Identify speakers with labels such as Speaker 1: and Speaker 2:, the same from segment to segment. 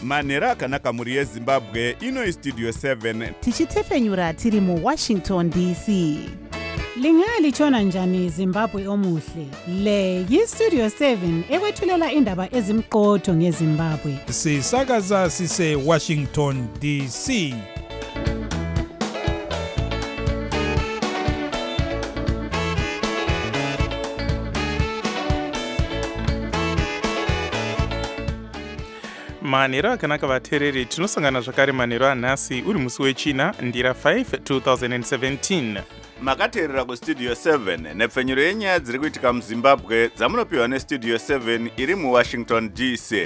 Speaker 1: manhero akanaka mhuri yezimbabwe ino Studio 7
Speaker 2: tichitefenyura tiri muWashington DC.
Speaker 3: Lingalitshona njani Zimbabwe omuhle? Le yiStudio 7 ekwethulela indaba ezimqotho ngeZimbabwe.
Speaker 4: Sisakaza sise Washington DC.
Speaker 5: Manhero akanaka vateereri, tinosangana zvakare manhero anhasi uri musi wechina ndira 5 2017.
Speaker 1: makateerera kuStudio 7 nepfenyuro yenyaya dziri kuitika muZimbabwe dzamunopiwa neStudio 7 iri muWashington DC.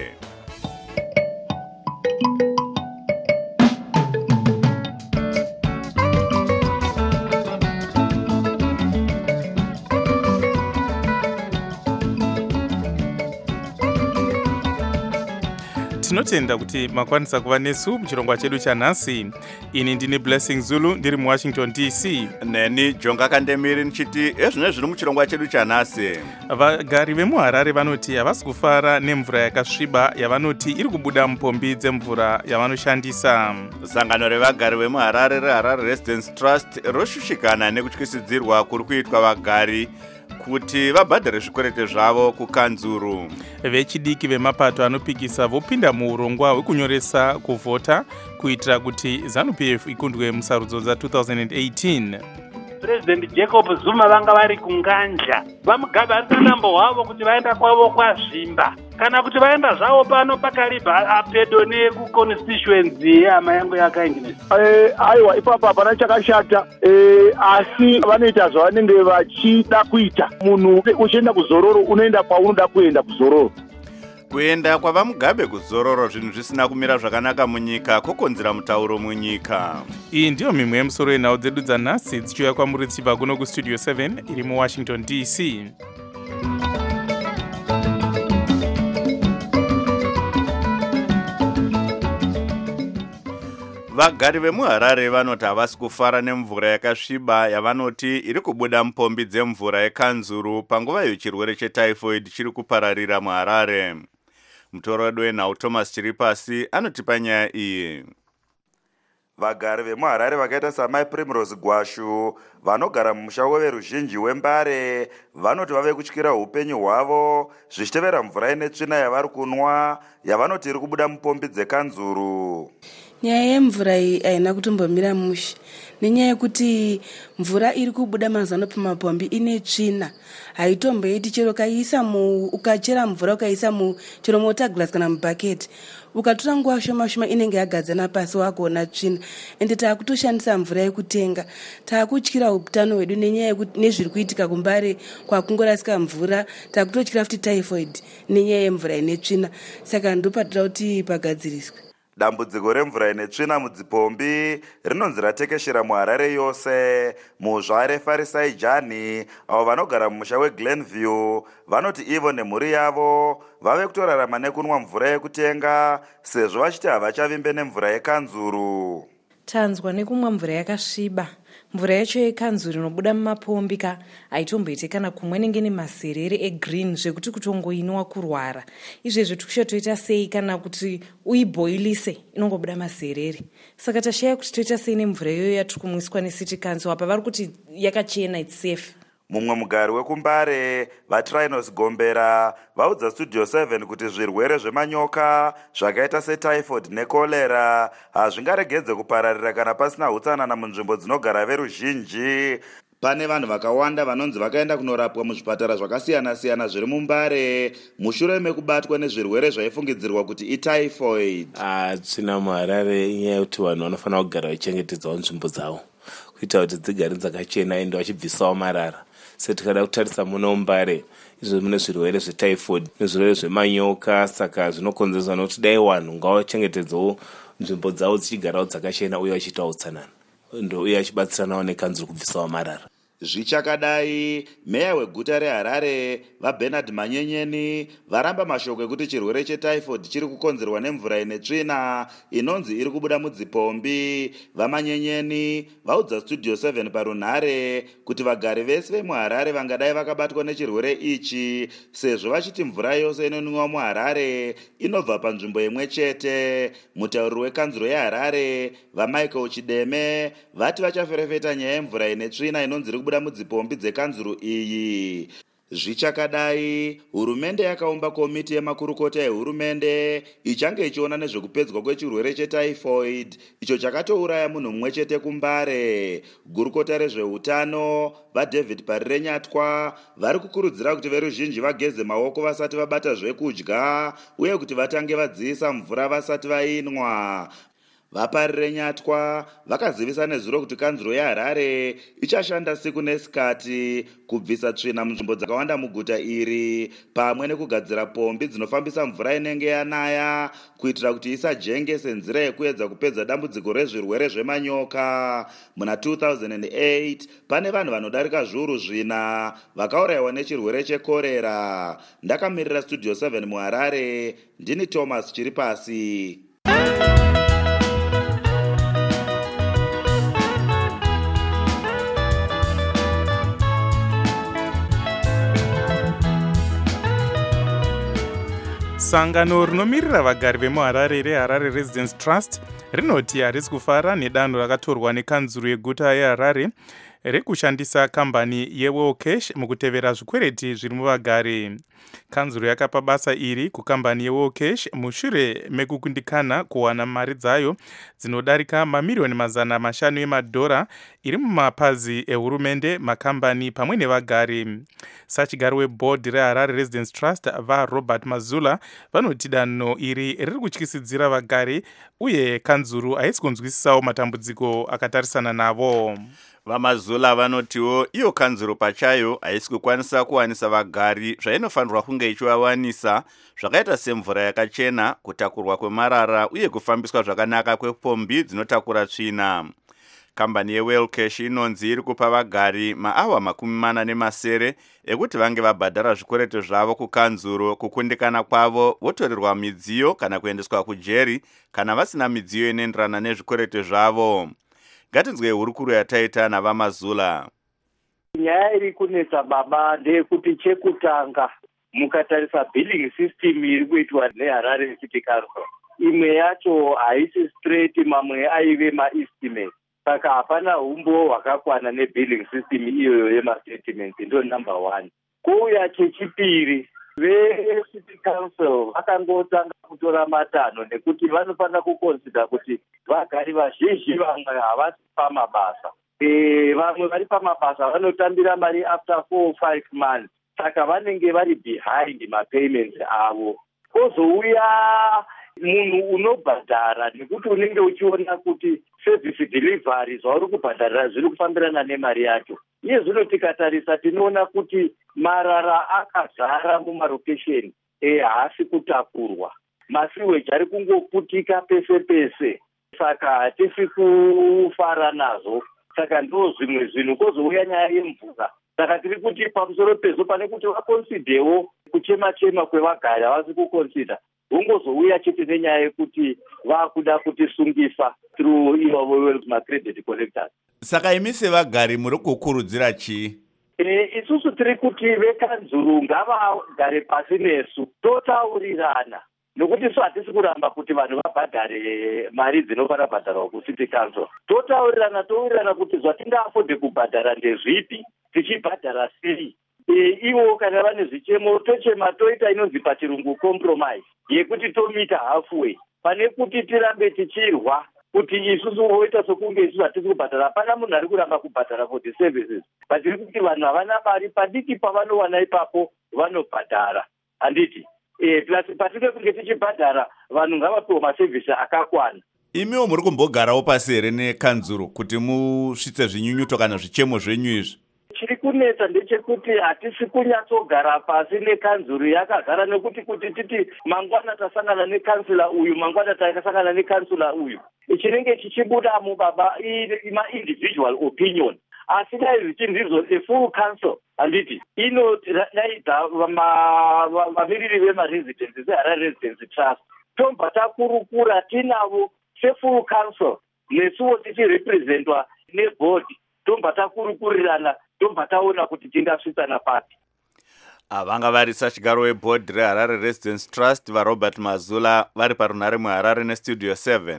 Speaker 5: Tinotenda kuti makwanisa kuva nesu muchirongwa chedu chanhasi. Ini ndine Blessing Zulu ndiri muWashington DC.
Speaker 1: Neni Jonga Kandemiri nchiti ezvino zviri muchirongwa chedu chanhasi.
Speaker 5: Vagari vemuHarare vanoti havasi kufara nemvura yakasviba yavanoti iri kubuda mupombi dzemvura yavanoshandisa.
Speaker 1: Sangano revagari vemuHarare reHarare Residence Trust roshushikana nekutyisidzirwa kuri kuitwa vagari kuti vabhadhare zvikwerete zvavo kukanzuru.
Speaker 5: Vechidiki vemapato anopikisa vopinda muurongwa hwekunyoresa kuvhota kuitira kuti ZANU-PF ikundwe musarudzo dza2018.
Speaker 6: President Jacob Zuma vanga vari kunganja, vamugabe aritanambo hwavo kuti vaenda kwavo kwazvimba kana kuti vaenda zvavo pano pakariba apedo nekuconstituency yehama yangu yakaingines.
Speaker 7: Aiwa, ipapa hapana chakashata, asi vanoita zvavanenge vachida kuita. Munhu uchienda kuzororo unoenda kwaunoda kuenda kuzororo.
Speaker 1: Kuenda kwavamugabe kuzororo zvinhu zvisina kumira zvakanaka munyika kokonzera mutauro munyika.
Speaker 5: Iyi ndiyo mimwe yemusoro yenhau dzedu dzanhasi dzichiuya kwamuri dzichibva kuno kuStudio 7 iri muWashington DC.
Speaker 1: Vagari vemuHarare vanoti havasi kufara nemvura yakasviba yavanoti iri kubuda mupombi dzemvura yekanzuru panguva yechirwere chetyphoid chiri kupararira muHarare. Mutoro wedu wenhau Thomas Chiripasi anotipa nyaya iyi.
Speaker 8: Vagari vemuHarare vakaita samai Primrose Gwashu vanogara mumusha weveruzhinji wembare vanoti vave kutyira upenyu hwavo zvichitevera mvura ine tsvina yavari kunwa yavanoti iri kubuda mupombi dzekanzuru.
Speaker 9: Nyaya yemvura iyi haina kutombomira mushe nenyaya yekuti mvura iri kubuda mazano pamapombi ine tsvina. Haitomboiti chero ukachera mvura ukaisa chero motaglass kana mubhaketi ukatora nguva shoma inenge yagadzana pasi wakuona tsvina. Ende taakutoshandisa mvura yekutenga, taakutyira utano hwedu nenyaya yekuti nezviri kuitika kumbare kwakungorasika mvura, taakutotyira futi typhoid nenyaya yemvura ine tsvina. Saka ndopatira kuti pagadziriswe.
Speaker 8: Dambudziko remvura ine tsvina mudzipombi rinonzi ratekeshera muHarare yose. Muzvare Farisai Jani avo vanogara mumusha weGlenview vanoti ivo nemhuri yavo vave kutorarama nekunwa mvura yekutenga sezvo vachiti havachavimbe nemvura yekanzuru.
Speaker 10: Tanzwa nekumwa mvura yakasviba. Mvura yacho yekanzuru inobuda mumapombi haitomboite kana kumwe nenge nemaserere egreen zvekuti kutongoinwa kurwara. Izvezvo tikushotoita sei kana kuti uiboilise inongobuda maserere. Saka tashaya kuti toita sei nemvura iyoyo yatiri kumwiswa neCity Council apa vari kuti yakachena, it's safe.
Speaker 8: Mumwe mugari wekumbare vaTrinos Gombera vaudza Studio 7 kuti zvirwere zvemanyoka zvakaita setyphoid nekolera hazvingaregedze kupararira kana pasina utsanana munzvimbo dzinogara veruzhinji. Pane vanhu vakawanda vanonzi vakaenda kunorapwa muzvipatara zvakasiyana-siyana zviri mumbare mushure mekubatwa nezvirwere zvaifungidzirwa kuti ityphoid.
Speaker 11: Tsvina muHarare inyaya yekuti vanhu vanofanira kugara vachengetedzawo nzvimbo dzavo kuita kuti dzigare dzakachena ende vachibvisawo marara. Setikada kutarisa muno Mbare izvo mune zvirwere zvetyphoid nezvirwere zvemanyoka, saka zvinokonzerwa nokuti dai vanhu ngavachengetedzewo nzvimbo dzavo dzichigarawo dzakachena uye vachiitawo utsanana uye vachibatsiranawo nekanzuru kubvisawo marara.
Speaker 8: Zvichakadai, meya weguta reHarare vaBernard Manyenyeni varamba mashoko ekuti chirwere chetyphoid chiri kukonzerwa nemvura ine tsvina inonzi iri kubuda mudzipombi. VaManyenyeni vaudza Studio 7 parunhare kuti vagari vese vemuHarare vangadai vakabatwa nechirwere ichi sezvo vachiti mvura yose inonwiwa muHarare inobva panzvimbo imwe chete. Mutauriri wekanzuro yeHarare vaMichael Chideme vati vachaferefeta nyaya yemvura ine tsvina inonzi iri kubuda mudzipombi dzekanzuro iyi. Zvichakadai, hurumende yakaumba komiti yemakurukota ehurumende ichange ichiona nezvekupedzwa kwechirwere chetyphoid icho chakatouraya munhu mumwe chete kuMbare. Gurukota rezveutano vaDavid Parirenyatwa vari kukurudzira kuti veruzhinji vageze maoko vasati vabata zvekudya uye kuti vatange vadziisa mvura vasati vainwa. VaParirenyatwa vakazivisa nezuro kuti kanzuro yeHarare ichashanda siku nesikati kubvisa tsvina munzvimbo dzakawanda muguta iri pamwe nekugadzira pombi dzinofambisa mvura inenge yanaya kuitira kuti isajenge senzira yekuedza kupedza dambudziko rezvirwere zvemanyoka. Muna 2008 pane vanhu vanodarika zviuru 4 vakaurayiwa nechirwere chekorera. Ndakamirira Studio 7 muHarare, ndini Thomas Chiripasi.
Speaker 5: Sangano rinomirira vagari vemuHarare reHarare Residence Trust rinoti harisi kufara nedanho rakatorwa nekanzuro yeguta yeHarare rekushandisa kambani yeWellcash mukutevera zvikwereti zviri muvagari. Kanzuro yakapa basa iri kukambani yeWellcash mushure mekukundikana kuwana mari dzayo dzinodarika mamiliyoni $500 emadhora iri mumapazi ehurumende, makambani pamwe nevagari. Sachigari weboard reHarare Residence Trust vaRobert Mazula vanoti danho iri riri kutyisidzira vagari uye kanzuro haisi kunzwisisawo matambudziko akatarisana navo.
Speaker 1: VaMazula vanotiwo iyo kanzuro pachayo haisi kukwanisa kuwanisa vagari zvainofanirwa kunge ichivawanisa zvakaita semvura yakachena, kutakurwa kwemarara uye kufambiswa zvakanaka kwepombi dzinotakura tsvina. Kambani yeWellcash inonzi iri kupa vagari maawa 40 ekuti vange vabhadhara zvikwereti zvavo kukanzuro. Kukundikana kwavo votorerwa midziyo kana kuendeswa kujeri kana vasina midziyo inoenderana nezvikwereti zvavo. Ngatinzwe hurukuru yataita navaMazula.
Speaker 12: Nyaya iri kunetsa baba ndeyekuti chekutanga mukatarisa billing system iri kuitwa neHarare City Council, imwe yacho haisi straight, mamwe aive maestimate. Saka hapana humbo hwakakwana nebilling system iyoyo yemastatements, ndo number 1. Kuuya chechipiri, veCity Council vakangotanga kutora matanho nekuti vanofanira kuconsider kuti vagari vazhinji vamwe havasi pamabasa. Vamwe vari pamabasa vanotambira mari after 4 or 5 months, saka vanenge vari behind mapayments avo. Kozouya munhu unobhadhara nekuti unenge uchiona kuti service delivery zvauri kubhadharira zviri kufambirana nemari yacho. Iye zvino tikatarisa tinoona kuti marara akazara mumarokesheni haasi kutakurwa, masiweji ari kungoputika pese pese, saka hatisi kufara nazvo. Saka ndo zvimwe zvinhu. Kozouya nyaya yemvura, saka tiri kuti pamusoro pezvo pane kuti vakonsidewo kuchema-chema kwevagari havasi kukonsida, vongozouya chete nenyaya yekuti vakuda kutisungisa through ivo macredit collectors.
Speaker 1: Saka imi sevagari muri kukurudzira chii?
Speaker 12: Isusu tiri kuti vekanzuro ngavagare pasi nesu totaurirana, nokuti isu hatisi kuramba kuti vanhu vabhadhare mari dzinofanira kubhadharwa kuCity Council. Totaurirana kuti zvatingaafodhe kubhadhara ndezvipi, tichibhadhara sei. Ivo kana vane zvichemo tochema toita inonzi pachirungu compromise yekuti tomita halfway, pane kuti tirambe tichirwa kuti isusu voita sokunge isusu hatisi kubhadhara. Hapana munhu ari kuramba kubhadhara for the services, patiri kuti vanhu havana mari, padiki pavanowana ipapo vanobhadhara. Handiti plus patiri kunge tichibhadhara vanhu ngavapiwe masevhisi akakwana.
Speaker 1: Imiwo muri kumbogarawo pasi here nekanzuro kuti musvitse zvinyunyuto kana zvichemo zvenyu izvi?
Speaker 12: Chiri kunetsa ndechekuti hatisi kunyatsogara pasi nekanzuro yakagara, nekuti kuti titi mangwana tasangana nekansila uyu, mangwana takasangana nekansila uyu, chinenge chichibuda mubaba ma-individual opinion. asi dai zvichindizvo full council handiti inodaidza vamiriri vemaresidences eHarare Residency Trust tobva takurukura tinavo sefull council nesuwo tichirepresentwa neboard tobva takurukurirana tobva taona kuti tingasvitsana papi.
Speaker 1: Vanga vari sachigaro weboard reHarare Residence Trust vaRobert Mazula vari parunhare muHarare nestudio 7.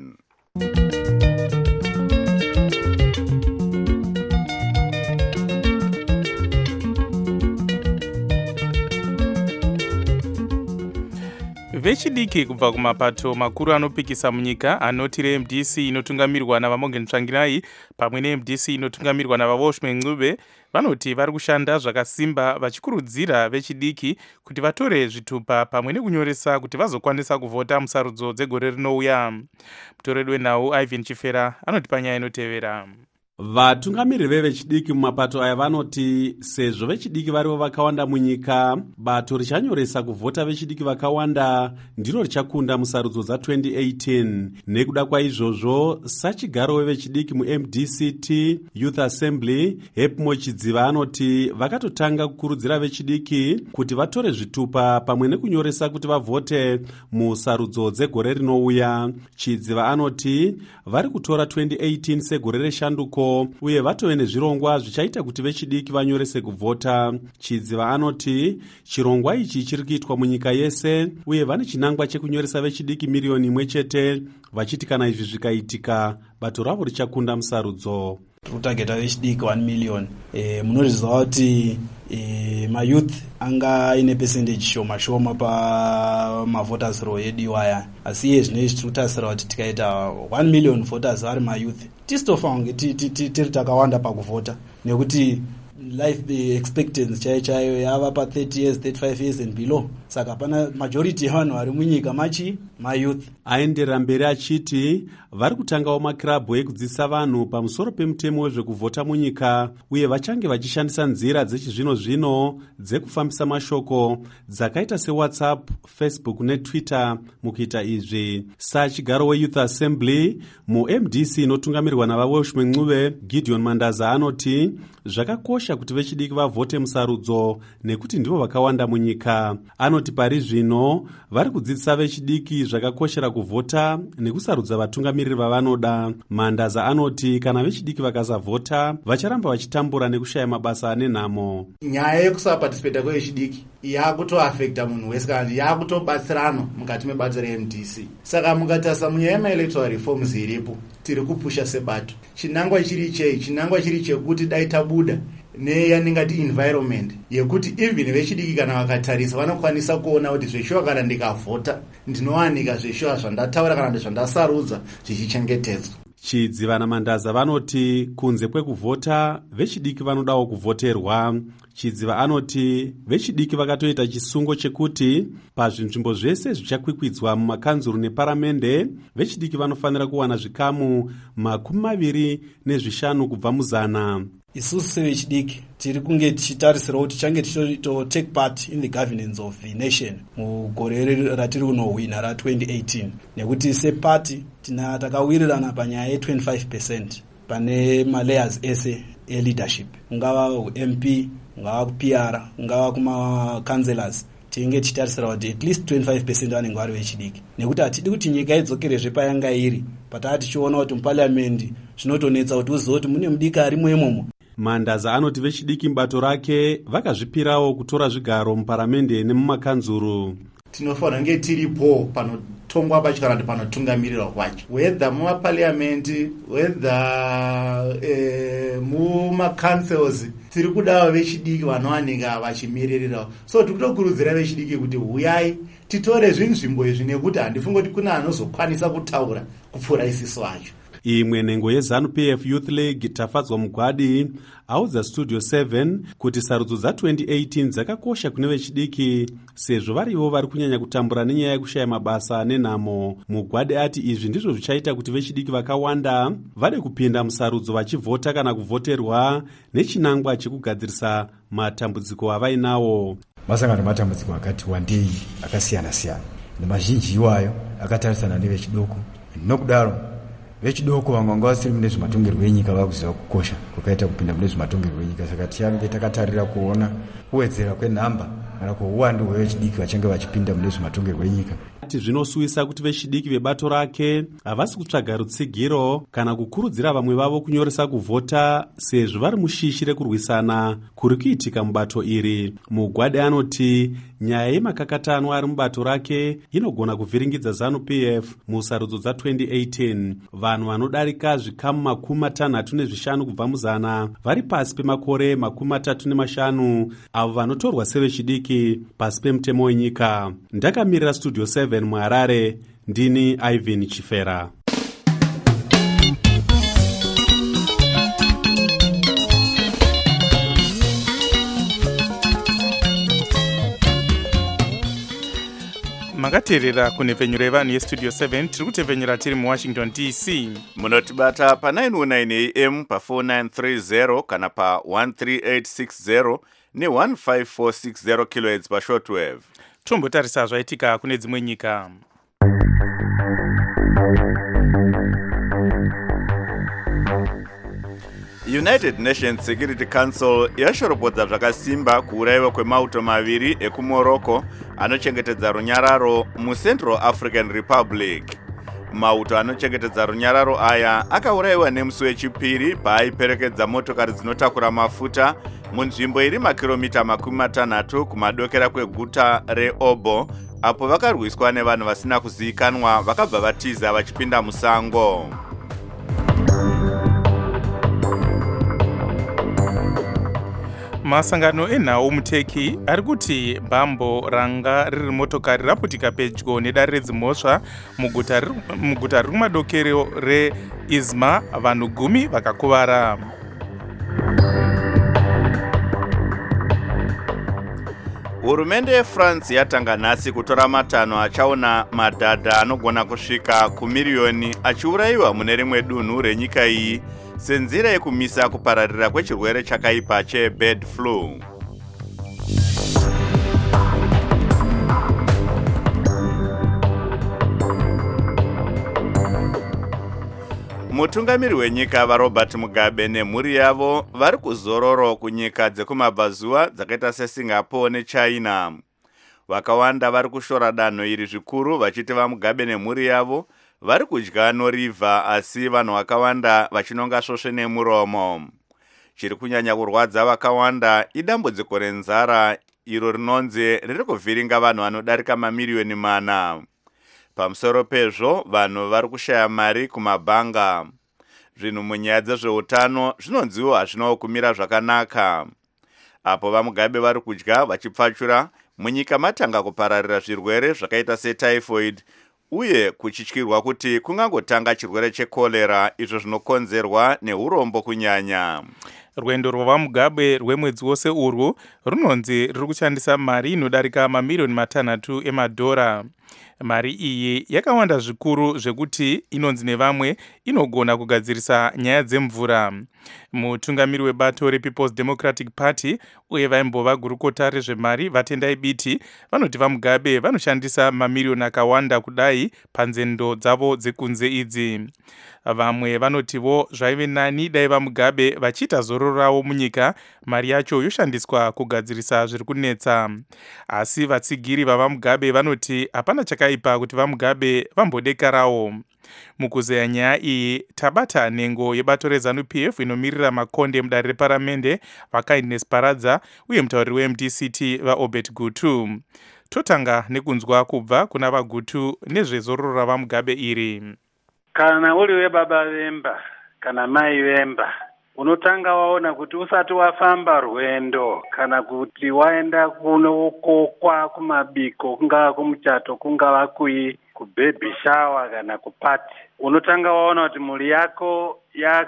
Speaker 5: vechidiki kubva kumapato makuru anopikisa munyika anoti reMDC inotungamirwa navaMorgan Tsvangirai pamwe neMDC inotungamirwa navaWashington Ncube vanoti vari kushanda zvakasimba vachikurudzira vechidiki kuti vatore zvitupa pamwe nekunyoresa kuti vazokwanisa kuvhota musarudzo dzegore rinouya. Mutoreri wenhau Ivan Chifera anoti panyaya inotevera.
Speaker 13: Vatungamiriri vevechidiki mumapato aya vanoti sezvo vechidiki varivo vakawanda munyika, bato richanyoresa kuvhota vechidiki vakawanda ndiro richakunda musarudzo dza2018. Nekuda kwaizvozvo, sachigaro wevechidiki muMDCT Youth Assembly Hepmo Chidziva anoti vakatotanga kukurudzira vechidiki kuti vatore zvitupa pamwe nekunyoresa kuti vavhote musarudzo dzegore rinouya. Chidziva anoti vari kutora 2018 segore reshanduko uye vatove nezvirongwa zvichaita kuti vechidiki vanyorese kuvhota. Chidziva anoti chirongwa ichi chiri kuitwa munyika yese uye vane chinangwa chekunyoresa vechidiki 1 miriyoni chete, vachiti kana izvi zvikaitika bato ravo richakunda musarudzo.
Speaker 14: Kutageta vechidiki 1 million. Munozviziva kuti mayouth anga ine percentage shoma pamavoters roll yedu iwaya, asi iye zvino izvi tiritasira kuti tikaita 1 million voters vari mayouth tisitofanwa kunge tiri takawanda pakuvhota, nekuti life expectancy chaiyo yava pa 30 years 35 years and below, saka pana majority yavanhu vari munyika machi mayouth.
Speaker 13: Aenderera mberi achiti vari kutangawo makirabhu ekudzidzisa vanhu pamusoro pemutemo wezvekuvhota munyika uye vachange vachishandisa nzira dzechizvino-zvino dzekufambisa mashoko dzakaita seWhatsApp, Facebook neTwitter mukuita izvi. Sachigaro weYouth Assembly muMDC inotungamirwa navaWashington Ncube Gideon Mandaza anoti zvakakosha kuti vechidiki vavhote musarudzo nekuti ndivo vakawanda munyika. Anoti pari zvino vari kudzidzisa vechidiki zvakakoshera kuvhota nekusarudza vatungamiriri vavanoda. Mandaza anoti kana vechidiki vakasavhota vacharamba vachitambura nekushaya mabasa ane nhamo.
Speaker 15: Nyaya yekusapatisipeta kwevechidiki yakutoafekta munhu wese kana yakutobatsirana mukati mebato reMDC. Saka mukatarisa munyaya yemaelectoral reforms iripo tiri kupusha sebato, chinangwa chiri chekuti dai tabuda neyaningati environment yekuti even vechidiki kana vakatarisa vanokwanisa kuona kuti zveshuwa kana ndikavhota ndinowanika zveshuwa zvandataura kana zvandasarudza zvichichengetedzwa.
Speaker 13: Chidziva naMandaza vanoti kunze kwekuvhota vechidiki vanodawo kuvhoterwa. Chidziva anoti vechidiki vakatoita chisungo chekuti pazvinzvimbo zvese zvichakwikwidzwa mumakanzuru neparamende vechidiki vanofanira kuwana zvikamu 25 kubva muzana.
Speaker 14: Isusu sevechidiki tiri kunge tichitarisira kuti change tichito take part in the governance of the nation mugore ratiri kunohwina ra2018, nekuti sepati takawirirana panyaya ye25% pane malayers ese eleadership, ungava MP, ungava PR, ungava kuma-councillors. Tinge tichitarisira kuti at least 25% vanenge vari vechidiki, nekuti hatidi kuti nyika idzokerezve payanga iri patava tichiona kuti muparliamendi zvinotonetsa kuti uzive kuti mune mudiki arimo imomo.
Speaker 13: Mandaza anoti vechidiki mubato rake vakazvipirawo kutora zvigaro muparamende nemumakanzuru.
Speaker 15: Tinofanira kunge tiripo panotongwa pacho kana kuti panotungamirirwa kwacho, whether mumaparliamendi, whether mumacancils, tiri kudawo vechidiki vanowanika vachimiririrawo. So tikutokurudzira vechidiki kuti huyai titore zvinzvimbo izvi, nekuti handifungi kuti kuna anozokwanisa kutaura kupfuura isisu vacho.
Speaker 13: Imwe nhengo yeZANU-PF Youth League Tafadzwa Mugwadi audza Studio 7 kuti sarudzo dza2018 dzakakosha kune vechidiki sezvo varivo vari kunyanya kutambura nenyaya yekushaya mabasa nenhamo. Mugwadi ati izvi ndizvo zvichaita kuti vechidiki vakawanda vade kupinda musarudzo vachivhota kana kuvhoterwa nechinangwa chekugadzirisa matambudziko avainawo.
Speaker 16: Masangano matambudziko akati wandei akasiyana-siyana, nemazhinji iwayo akatarisana nevechidoko. Nokudaro vechidoko vamwe vanga vasiri mune zvematongerwo enyika vakuziva kukosha kwakaita kupinda mune zvematongerwo enyika. Saka tichange takatarira kuona kuwedzera kwenhamba kana kuuwandu hwevechidiki vachange vachipinda mune zvematongerwo enyika.
Speaker 13: Zvinosuvisa kuti vechidiki vebato rake havasi kutsvaga rutsigiro kana kukurudzira vamwe vavo kunyoresa kuvhota sezvo vari mushishi rekurwisana kuri kuitika mubato iri. Mugwade anoti nyaya yemakakatanwa ari mubato rake inogona kuvhiringidza ZANU-PF musarudzo dza2018. Vanhu vanodarika zvikamu 65 kubva muzana vari pasi pemakore 35 avo vanotorwa sevechidiki pasi pemutemo wenyika. Ndakamirira Studio 7 muHarare, ndini Ivan Chifera.
Speaker 5: makateerera kunhepfenyuro yevanhu yestudio 7 tiri kutepfenyura tiri muwashington DC.
Speaker 1: Munotibata pa 919 AM pa 4930 kana pa 13860 ne 15460 kHz pa shortwave.
Speaker 5: Tombotarisa zvaitika kune dzimwe nyika.
Speaker 1: United Nations Security Council yashoropodza zvakasimba kuurayiwa kwemauto maviri ekuMorocco anochengetedza runyararo muCentral African Republic. Mauto anochengetedza runyararo aya akaurayiwa nemusi wechipiri paaiperekedza motokari dzinotakura mafuta munzvimbo iri makiromita 60 kumadokera kweguta reObo, apo vakarwiswa nevanhu vasina kuzivikanwa vakabva vatiza vachipinda musango.
Speaker 5: Masangano enhau muTurkey ari kuti bhambo ranga riri motokari raputika pedyo nedare redzimhosva muguta riri kumadokero reIzmir, vanhu 10 vakakuvara.
Speaker 1: Hurumende yeFrance yatanga nhasi kutora matanho achaona madhadha anogona kusvika kumiliyoni achiurayiwa mune rimwe dunhu renyika iyi senzira yekumisa kupararira kwechirwere chakaipa chebird flu. Mutungamiri wenyika vaRobert Mugabe nemhuri yavo vari kuzororo kunyika dzekumabvazuva dzakaita seSingapore neChina. Vakawanda vari kushora danho iri zvikuru vachiti vaMugabe nemhuri yavo vari kudya norivha, asi vanhu vakawanda vachinonga svosve nemuromo. Chiri kunyanya kurwadza vakawanda idambudziko renzara iro rinonzi riri kuvhiringa vanhu vanodarika mamiliyoni 4. Pamusoro pezvo vanhu vari kushaya mari kumabhanga. Zvinhu munyaya dzezveutano zvinonziwo hazvinawo kumira zvakanaka. Apo vaMugabe vari kudya vachipfachura, munyika matanga kupararira zvirwere zvakaita setyphoid uye kuchityirwa kuti kungangotanga chirwere chekolera, izvo zvinokonzerwa neurombo kunyanya.
Speaker 5: Rwendo rwavaMugabe rwemwedzi wose urwu runonzi riri kushandisa mari inodarika mamiliyoni 6 emadhora. Mari iyi yakawanda zvikuru zvekuti inonzi nevamwe inogona kugadzirisa nyaya dzemvura. Mutungamiri webato rePeople's Democratic Party uye vaimbova gurukota rezvemari vaTendai Biti vanoti vaMugabe vanoshandisa mamiliyoni akawanda kudai panzendo dzavo dzekunze idzi. Vamwe vanotivo zvaive nani dai vaMugabe vachiita zororo ravo munyika, mari yacho yoshandiswa kugadzirisa zviri kunetsa. Asi vatsigiri vavaMugabe vanoti hapana chakaipa kuti vaMugabe vambodekarawo. Mukuzeya nyaya iyi tabata nhengo yebato reZANU-PF inomirira makonde mudare reparamende vaKindness Paradza uye mutauriri weMDCT vaObert Gutu. Totanga nekunzwa kubva kuna vaGutu nezvezororo ravaMugabe iri.
Speaker 6: Kana uri webaba vemba kana mai vemba, unotanga waona kuti usati wafamba rwendo kana kuti waenda kunokokwa kumabiko, kungava kumuchato, kungava kubaby shower kana kupati, unotanga waona kuti mhuri yako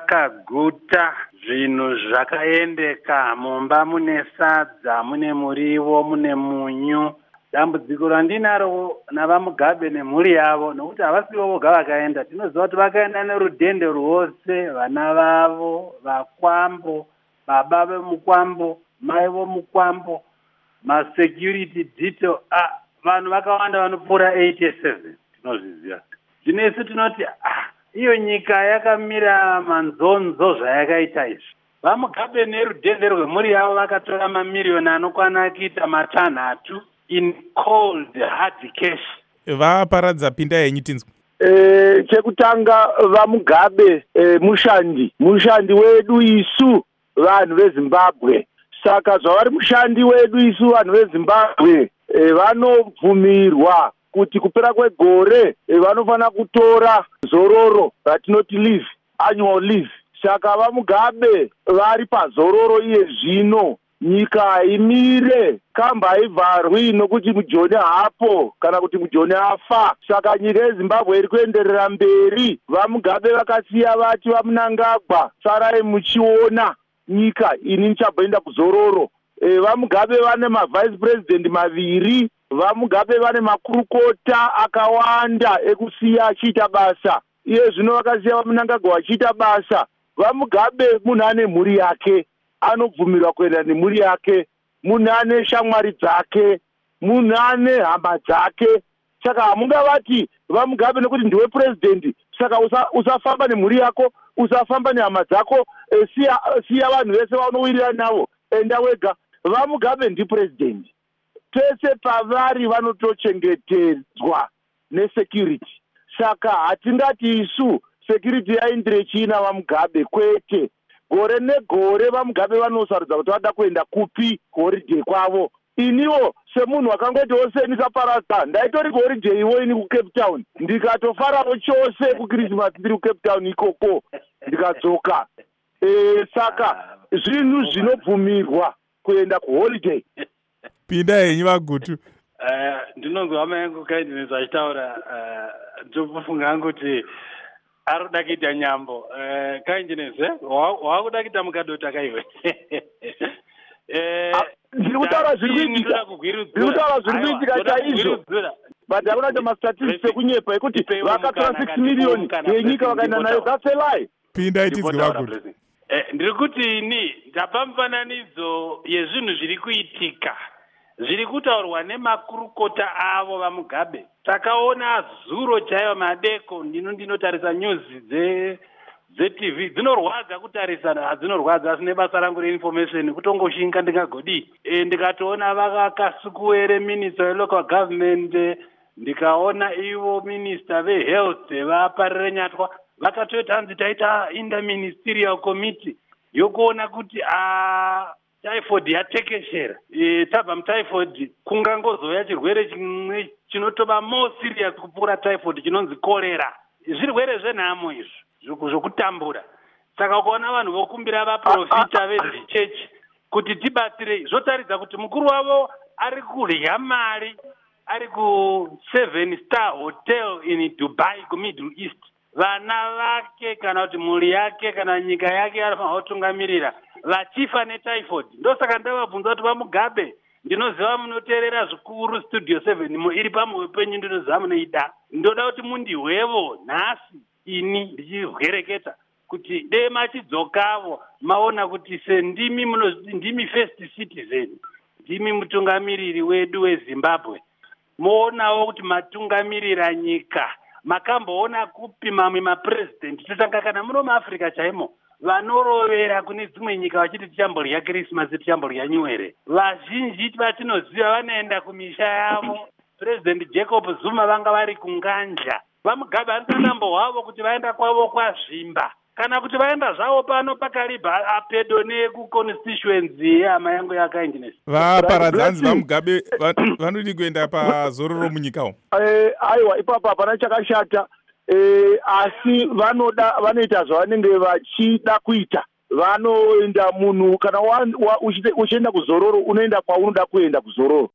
Speaker 6: yakaguta, zvinhu zvakaendeka, mumba mune sadza, mune muriwo, mune munyu. Dambudziko randinaro navaMugabe nemhuri yavo, nokuti havasiwo voga vakaenda, tinoziva kuti vakaenda nerudhende rwose, vana vavo, vakwambo, baba vemukwambo, mai vomukwambo, masecurity detail, vanhu vakawanda vanopfuura 87 tinozviziva. Zvino isu tinoti iyo nyika yakamira manzonzo zvayakaita izvi. VaMugabe nerudhende rwemhuri yavo vakatora mamiriyoni anokwana kuita 3 in cold hard cash.
Speaker 5: Vaparadza pinda yenyu tinzwa.
Speaker 7: Chekutanga VaMugabe mushandi wedu isu vanhu veZimbabwe. Saka zvavari mushandi wedu isu vanhu veZimbabwe vanobvumirwa kuti kupera kwegore vanofana kutora zororo ratinoti leave, annual leave. Saka VaMugabe vari pazororo iye zvino. Nyika haimire, kamba haivharwi nokuti Mujoni hapo kana kuti Mujoni afa. Saka nyika yeZimbabwe iri kuenderera mberi. VaMugabe vakasiya vati vaMnangagwa, sarai muchiona nyika ini nichabhoenda kuzororo. VaMugabe vane mavice president 2. VaMugabe vane makurukota akawanda ekusiya achiita basa. Iye zvino vakasiya vaMnangagwa achiita basa. VaMugabe munhu ane mhuri yake, anobvumirwa kuenda nemhuri yake. Munhu ane shamwari dzake, munhu ane hama dzake. Saka hamungavati VaMugabe nekuti ndiwe president, saka usafamba nemhuri yako, usafamba nehama dzako, siya vanhu vese vaunowirira navo, enda wega. VaMugabe ndipresident. Pese pavari vanotochengetedzwa nesecurity. Saka hatingati isu security yaindire china VaMugabe, kwete. Gore negore VaMugabe vanosarudza kuti vada kuenda kupi holiday kwavo. Iniwo semunhu wakangoitawo senikaparadza, ndaitori holiday iwo ini kuCape Town, ndikatofarawo chose kuChristmas ndiri kuCape Town ikoko ndikadzoka. Saka zvinhu zvinobvumirwa kuenda kuholiday.
Speaker 5: Pinda yenyu Vagutu.
Speaker 6: Ndinonzwa hama yangu Kindness achitaura, ndofunga hangu kuti arikuda kuita nyambo. Kindness, wakuda kuita mukadota kaiwe.
Speaker 7: Ndiri kutaura zviri kuitika chaizvo, but hakuna chamastatistics ekunyepa ekuti vakatora 6 million yenyika vakaenda nayo. That's a lie.
Speaker 5: Pinda itizwe Vagutu.
Speaker 6: Ndiri kuti ini ndapa mufananidzo yezvinhu zviri kuitika, zviri kutaurwa nemakurukota avo VaMugabe. Takaona zuro chaiyo madeko, ndinotarisa news dzeTV, dzinorwadza kutarisa, hadzinorwadza asi nebasa rangu reinformation kutongoshinga ndingagodi. Ndikatoona vakakasukuwere minister welocal government, ndikaona ivo minister vehealth vaparire nyatwa, vakatoita hanzi taita interministerial committee yokuona kuti typhoid yatekeshera. Tabva mutyphoid kungangozoya chirwere chimwe chinotova more serious kupfuura typhoid chinonzi cholera. Zvirwere zvenhamo izvi zvokutambura. Saka ukaona vanhu vokumbira vaprofita vezvichechi kuti tibatsirei, zvotaridza kuti mukuru wavo ari kudya mari, ari ku7 star hotel in Dubai kuMiddle East. Vana vake kana kuti mhuri yake kana nyika yake anofanira kutungamirira vachifa netyphoid. Ndosaka ndavabvunza kuti VaMugabe, ndinoziva munoteerera zvikuru Studio 7 iri pamwe penyu, ndinoziva munoida. Ndoda kuti mundihwevo nhasi ini ndichibwereketa kuti dei machidzokavo maona kuti ndimi first citizen, ndimi mutungamiriri wedu weZimbabwe, moonawo kuti matungamirira nyika, makamboona kupi mamwe mapresident. Totanga kana muno muAfrica chaimo vanorovera kune dzimwe nyika vachiti tichamborya Christmas, tichamborya New Year. Vazhinji vatinoziva vanaenda kumisha yavo. President Jacob Zuma vanga vari kunganja. VaMugabe anotanambo hwavo kuti vaenda kwavo kwazvimba, kana kuti vaenda zvavo pano pakariba apedo nekuconstituency yehama yangu yaKindness.
Speaker 5: Vaparadzanzi VaMugabe vanodi kuenda pazororo munyika umu.
Speaker 7: Aiwa, ipapo hapana chakashata, asi vanoita zvavanenge vachida kuita. Vanoenda munhu kana uchienda kuzororo unoenda kwaunoda kuenda kuzororo.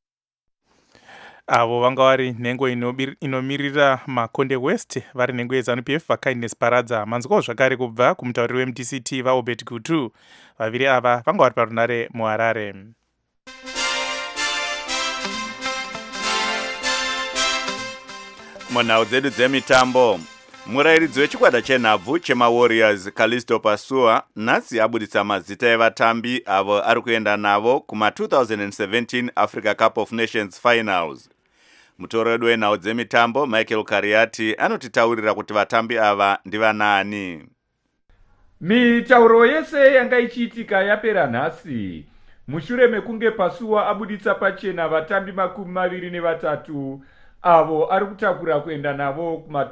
Speaker 5: Avo vanga vari nhengo inomirira makonde West, vari nhengo yeZANU-PF vaKindness Paradza. Manzwawo zvakare kubva kumutauriri weMDCT vaObed Gutu. Vaviri ava vanga vari parunare muHarare.
Speaker 1: Munhau dzedu dzemitambo, murayiridzi wechikwata chenhabvu chemaWarriors Callisto Pasua nhasi abudisa mazita evatambi avo ari kuenda navo kuma 2017 Africa Cup of Nations Finals. Mutoro wedu wenhau dzemitambo Michael Kariati anotitaurira kuti vatambi ava ndivanani.
Speaker 17: Mitauro yese yanga ichiitika yapera nhasi mushure mekunge Pasuwa abuditsa pachena vatambi 23 avo ari kutakura kuenda navo kuma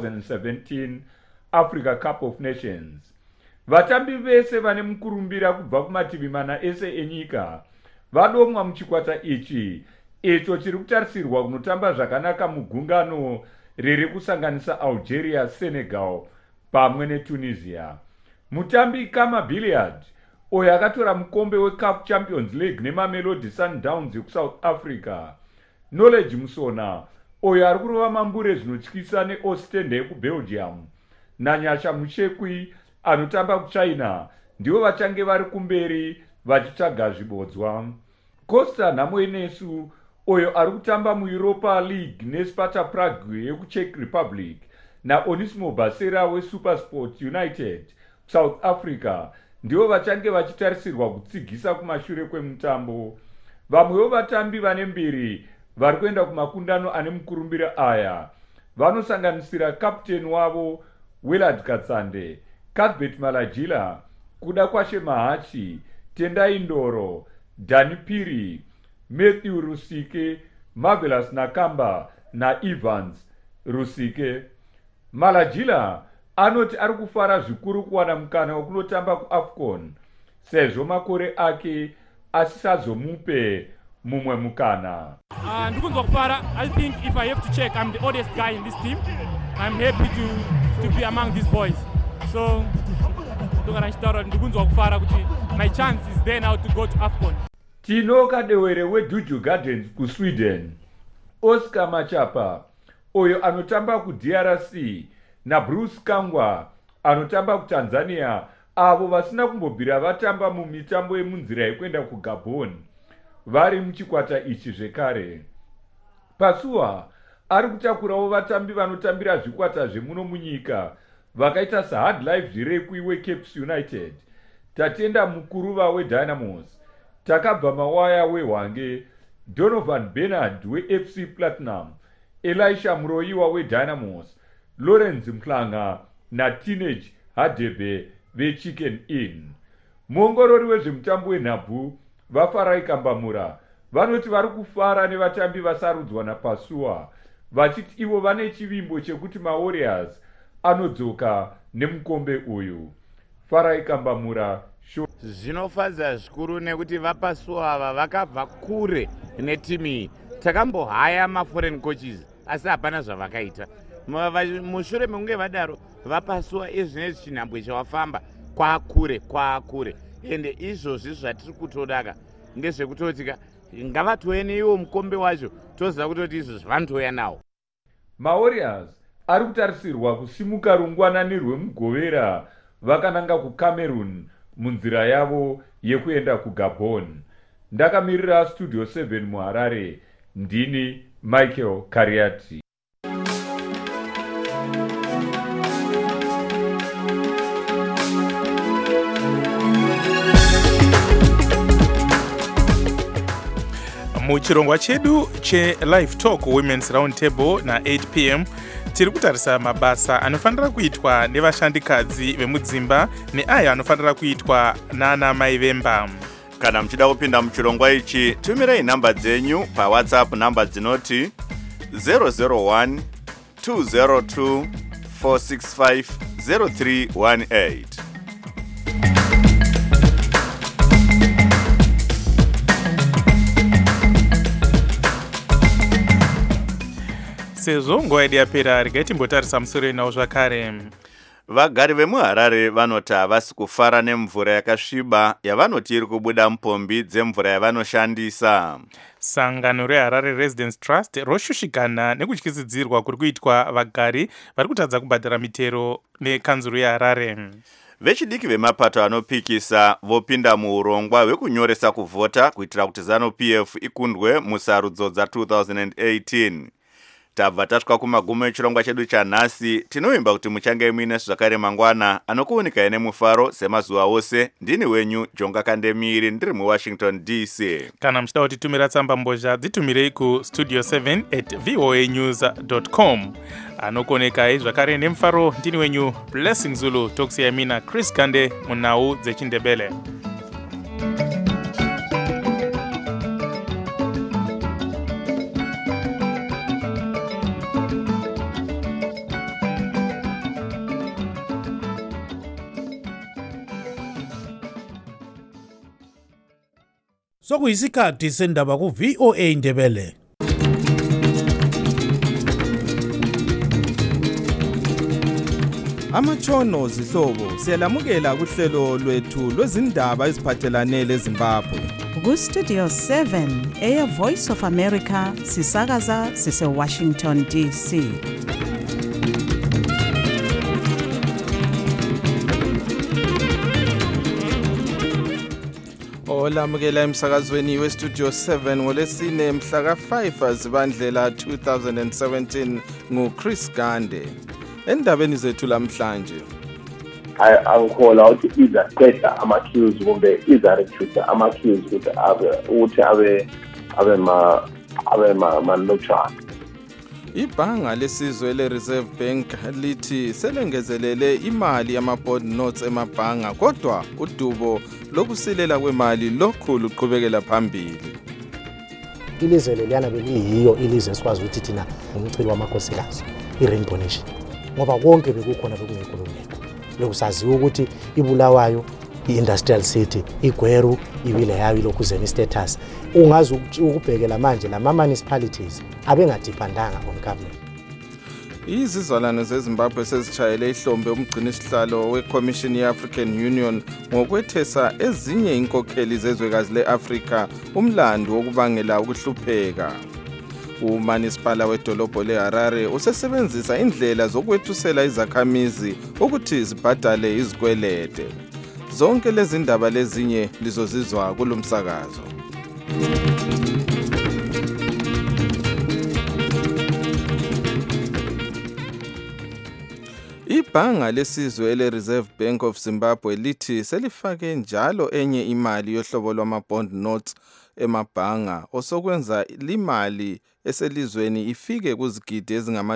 Speaker 17: 2017 Africa Cup of Nations. Vatambi vese vane mukurumbira kubva kumativi mana ese enyika vadomwa muchikwata ichi icho chiri kutarisirwa kunotamba zvakanaka mugungano riri kusanganisa Algeria, Senegal pamwe neTunisia. Mutambi Kama Billiard oyo akatora mukombe weCAF Champions League neMamelodi Sundowns yekusouth Africa. Knowledge Musona oyo ari kurova mambure zvinotyisa neOstende yekubelgium naNyasha Mushekwi anotamba kuChina ndivo vachange vari kumberi vachitsvaga zvibodzwa. Costa Namoenesu oyo ari kutamba muEuropa League neSparta Prague yekuCzech Republic naOnisimo Basera weSupersport United South Africa ndivo vachange vachitarisirwa kutsigisa kumashure kwemutambo. Vamwewo vatambi vane mbiri vari kuenda kumakundano ane mukurumbira aya vanosanganisira kapteni wavo Willard Katsande, Cuthbert Malajila, Kuda Kwashe Mahachi, Tendai Ndoro, Dani Piri, Matthew Rusike, Marvelous Nakamba na Evans Rusike. Malajila anoti ari kufara zvikuru kuwana mukana wekunotamba kuAFCON sezvo makore ake asisazomupe mumwe mukana.
Speaker 18: Ndikunzwa kufara. I think if I have to check, I'm the oldest guy in this team. I'm happy to be among these boys. So ndikunzwa kufara kuti my chance is there now to go to AFCON.
Speaker 17: Tino kadewere weDuju Gardens kuSweden, Oscar Machapa oyo anotamba kuDRC na Bruce Kangwa anotamba kuTanzania avo vasina kumbobvira vatamba mumitambo yemunzira yekuenda kuGabon vari muchikwata ichi zvekare. Pasuwa ari kutakurawo vatambi vanotambira zvikwata zvemuno munyika vakaita saHard Life Zvirekwi weCapes United, Tatenda Mukuruva weDynamos, Takabva Mawaya weHwange, Donovan Bernard weFC Platinum, Elisha Muroyiwa weDynamos, Lawrence Mhlanga na Teenage Hadebe veChicken Inn. Muongorori wezvemutambo wenhabvu vaFarai Kambamura vanoti vari kufara nevatambi vasarudzwa naPasuwa vachiti ivo vane chivimbo chekuti maWarriors anodzoka nemukombe uyu. Farai Kambamura
Speaker 19: zvinofadza zvikuru nekuti vaPasuwa ava vakabva kure netimu iyi. Takambohaya maforeign coaches asi hapana zvavakaita. Mushure mekunge vadaro vaPasuwa izvinezvi chinhambwe chavafamba kwakure ende izvozvi zvatiri kutodaka ndezvekutotika ngavatouye neiwo mukombe wacho toziva kutoti izvozvi vanotouya nawo.
Speaker 17: maWarriors ari kutarisirwa kusimuka rungwanani rwemugovera vakananga kuCameroon munzira yavo yekuenda kuGabon. Ndakamirira Studio 7 muHarare, ndini Michael Kariati.
Speaker 5: Muchirongwa chedu cheLive Talk Women's Roundtable na8 p.m. tiri kutarisa mabasa anofanira kuitwa nevashandikadzi vemudzimba neayo anofanira kuitwa nana mai vemba.
Speaker 1: Kana muchida kupinda muchirongwa ichi, tumirei namba dzenyu paWhatsApp namba dzinoti 001 202 465 0318.
Speaker 5: Sezvo nguva yedu yapera, regai timbotarisa musoro inawo zvakare.
Speaker 1: Vagari vemuHarare vanoti havasi kufara nemvura yakasviba yavanoti iri kubuda mupombi dzemvura yavanoshandisa.
Speaker 5: Sangano reHarare Residence Trust roshushikana nekutyisidzirwa kuri kuitwa vagari vari kutadza kubhadhara mitero nekanzuru yeHarare.
Speaker 1: Vechidiki vemapato anopikisa vopinda muurongwa hwekunyoresa kuvhota kuitira kuti ZANU-PF ikundwe musarudzo dza 2018. tabva tasvika kumagumo echirongwa chedu chanhasi. Tinovimba kuti muchange muine zvakare mangwana anokuunika nemufaro semazuva ose. Ndini wenyu Jonga Kandemiri ndiri muWashington DC.
Speaker 5: Kana muchida kutitumira tsamba mbozha dzitumirei kustudio 7@voanews.com. Anokonekai zvakare nemufaro ndini wenyu Blessing Zulu tokusiyai mina Chris Kande munhau dzechindebele.
Speaker 4: Sokuyisikhathi sendaba ku-VOA Indebele.
Speaker 20: Amatshono zihlobo siyalamukela kuhlelo lwethu lwezindaba eziphathelane leZimbabwe.
Speaker 2: Ku-Studio 7 Voice of America sisakaza sise-Washington DC.
Speaker 20: Olamukela emsakazweni weStudio 7 ngolesine mhla ka-5 Zibandlela 2017 nguChris Gande. Endabeni zethu lamhlanje
Speaker 21: angikholwa ukuthi izaqeda ama-queues kumbe izareduce ama-queues ukuthi abe malotshana.
Speaker 20: Ibhanga lesizwe le-Reserve Bank lithi selengezelele imali yama-bond notes emabhanga, kodwa udubo lokusilela kwemali lokhu luqhubekela phambili.
Speaker 22: Ilizwe leliyana beliyiyo ilizwe esikwazi ukuthi thina ngumchili wamakhosikazi, i-Rainbow Nation, ngoba konke bekukhona bekungekho lokungekho. Bekusaziwa ukuthi iBulawayo i-industrial city, iGweru ibile yayo ilokhu zeni status. Ungazi ukubhekela manje lama-municipalities abengadiphandanga on government.
Speaker 20: Izizalwane zeZimbabwe sezitshayele ihlombe umgcini sihlalo weCommission ye-African Union ngokwethesa ezinye inkokheli zezwekazi le-Afrika umlando wokubangela ukuhlupheka. Umanisipala wedolobho leHarare usesebenzisa indlela zokwethusela izakhamizi ukuthi zibhadale izikwelede. Zonke lezi ndaba lezinye lizozizwa kulomsakazo. Ibhanga lesizwe ele-Reserve Bank of Zimbabwe lithi selifake njalo enye imali yohlobo lwama-bond notes emabhanga osokwenza limali eselizweni ifike kuzigidi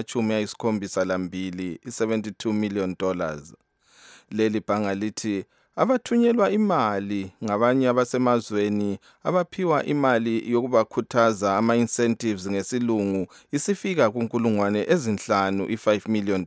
Speaker 20: ezingama-72 $72 million. Leli bhanga lithi abathunyelwa imali ngabanye abasemazweni abaphiwa imali yokubakhuthaza ama-incentives ngesilungu isifika kunkulungwane ezinhlanu $5 million.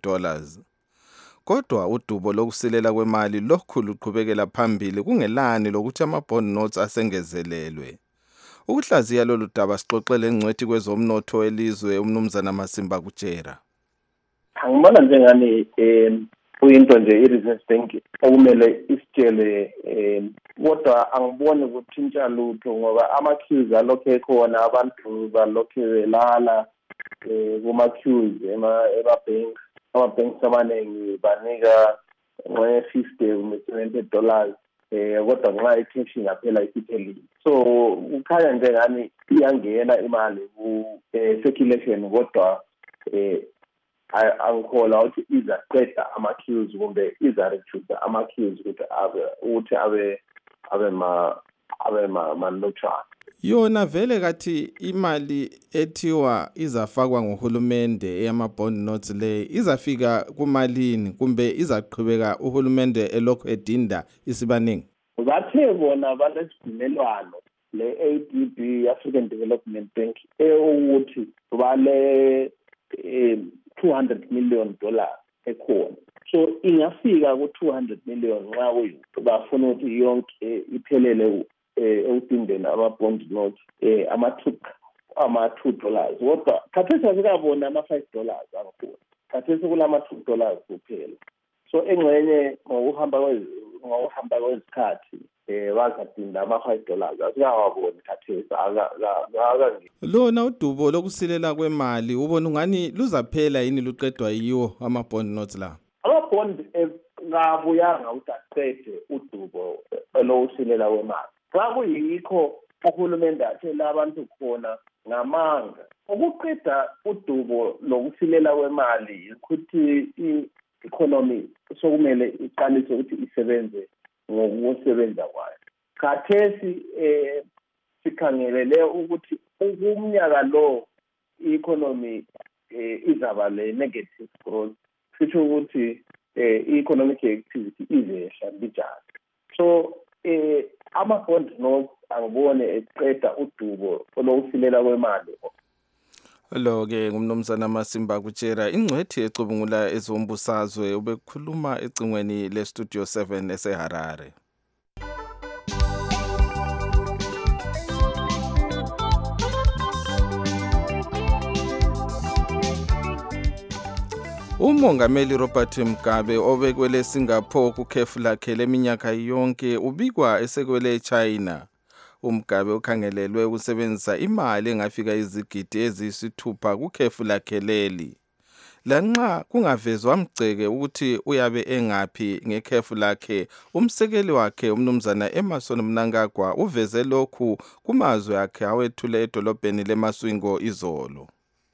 Speaker 20: Kodwa udubo lokusilela kwemali lokhu luqhubekela phambili kungelani lokuthi ama-bond notes asengezelelwe. Ukuhlaziya lolu daba sixoxele ngcwethi kwezomnotho elizwe umnumzana Masimba Kutshera.
Speaker 21: Angibona njengani kuyinto nje i-Reserve Bank okumele isitshele kodwa angiboni ukuthintsha lutho ngoba ama-queues alokhu ekhona, abantu balokhu belala kuma-queues ema-bank. Ama-banks amaningi banika $50 $70 kodwa nxa i-cash ingaphela isiphelile. So kukhanya njengani iyangena imali ku-circulation kodwa angikholwa ukuthi izaqeda ama-queues kumbe izareduce ama-queues ukuthi abe malotshana.
Speaker 20: Yona vele kathi imali ethiwa izafakwa nguhulumende eyama-bond notes le izafika kumalini kumbe izaqhubeka uhulumende elokhu edinda isibaningi?
Speaker 21: Bathe bona balesivumelwano le-ADB, African Development Bank, ukuthi bale $200 million ekhona. So ingafika ku-200 million nxa bafuna ukuthi yonke iphelele ekudingeni ama-bond notes ama-$2. Kodwa khathesi asikabona ama-$5 angikhona. Khathesi kulama-$2 kuphela. So engxenye ngokuhamba kwezikhathi bazadinda ama-$5 asikawaboni khathesi
Speaker 20: lona udubo lokusilela kwemali ubona ungani luzaphela yini luqedwa yiwo ama-bond notes la?
Speaker 21: Ama-bond ngabuyanga ukuthi aqede udubo lokusilela kwemali. Xa kuyikho uhulumende athela abantu khona ngamanga ukuqeda udubo lokusilela kwemali ukuthi i-economy sokumele iqalise ukuthi isebenze ngokusebenza kwayo. Khathesi sikhangelele ukuthi umnyaka lo i-economy izaba le negative growth, kusho ukuthi i-economic activity izehla bijalo. So ama-bond notes angibone eqeda udubo lokusilela kwemali.
Speaker 20: Lo-ke ngumnumzana Masimba Kutshera, ingcwethi ecubungula ezombusazwe, ubekhuluma ecingweni le-Studio 7 eseHarare. Umongameli Robert Mugabe obekwele Singapore kukhefu lakhe leminyaka yonke ubikwa esekwele eChina. Mugabe ukhangelelwe ukusebenzisa imali engafika izigidi eziyisithupha kukhefu lakhe leli. Lanxa kungavezwa amgceke ukuthi uyabe engaphi ngekhefu lakhe, umsekeli wakhe umnumzana Emerson Mnangagwa uveze lokhu kumazwe akhe awethule edolobheni leMaswingo izolo.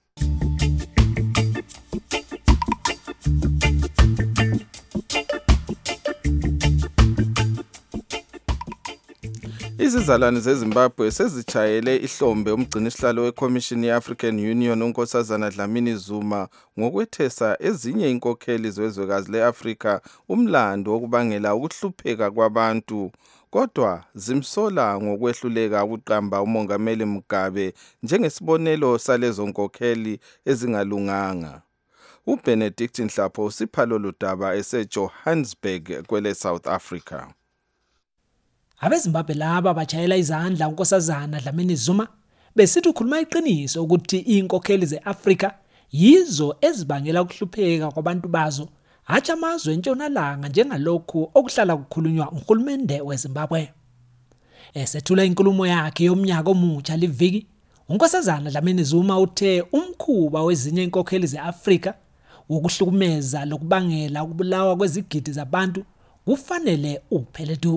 Speaker 20: Izizalwane zeZimbabwe sezitshayele ihlombe umgcinisihlalo weCommission ye-African Union uNkosazana Dlamini Zuma ngokwethesa ezinye inkokheli zezwekazi le-Afrika umlando wokubangela ukuhlupheka kwabantu, kodwa zimsola ngokwehluleka ukuqamba umongameli Mugabe njengesibonelo salezo nkokheli ezingalunganga. uBenedict Nhlapho usiphalo ludaba eseJohannesburg kwele South Africa.
Speaker 3: AbeZimbabwe laba bajayela izandla uNkosazana Dlamini Zuma besithi ukhuluma iqiniso ukuthi inkokheli zeAfrika yizo ezibangela ukuhlupheka kwabantu bazo, hatshi amazwe entshonalanga njengalokhu okuhlala kukhulunywa uHulumende weZimbabwe. Esethula inkulumo yakhe yomnyaka omutsha liviki, uNkosazana Dlamini Zuma uthe umkhuba wezinye inkokheli zeAfrika wokuhlukumeza lokubangela ukubulawa kwezigidi zabantu kufanele uphele du.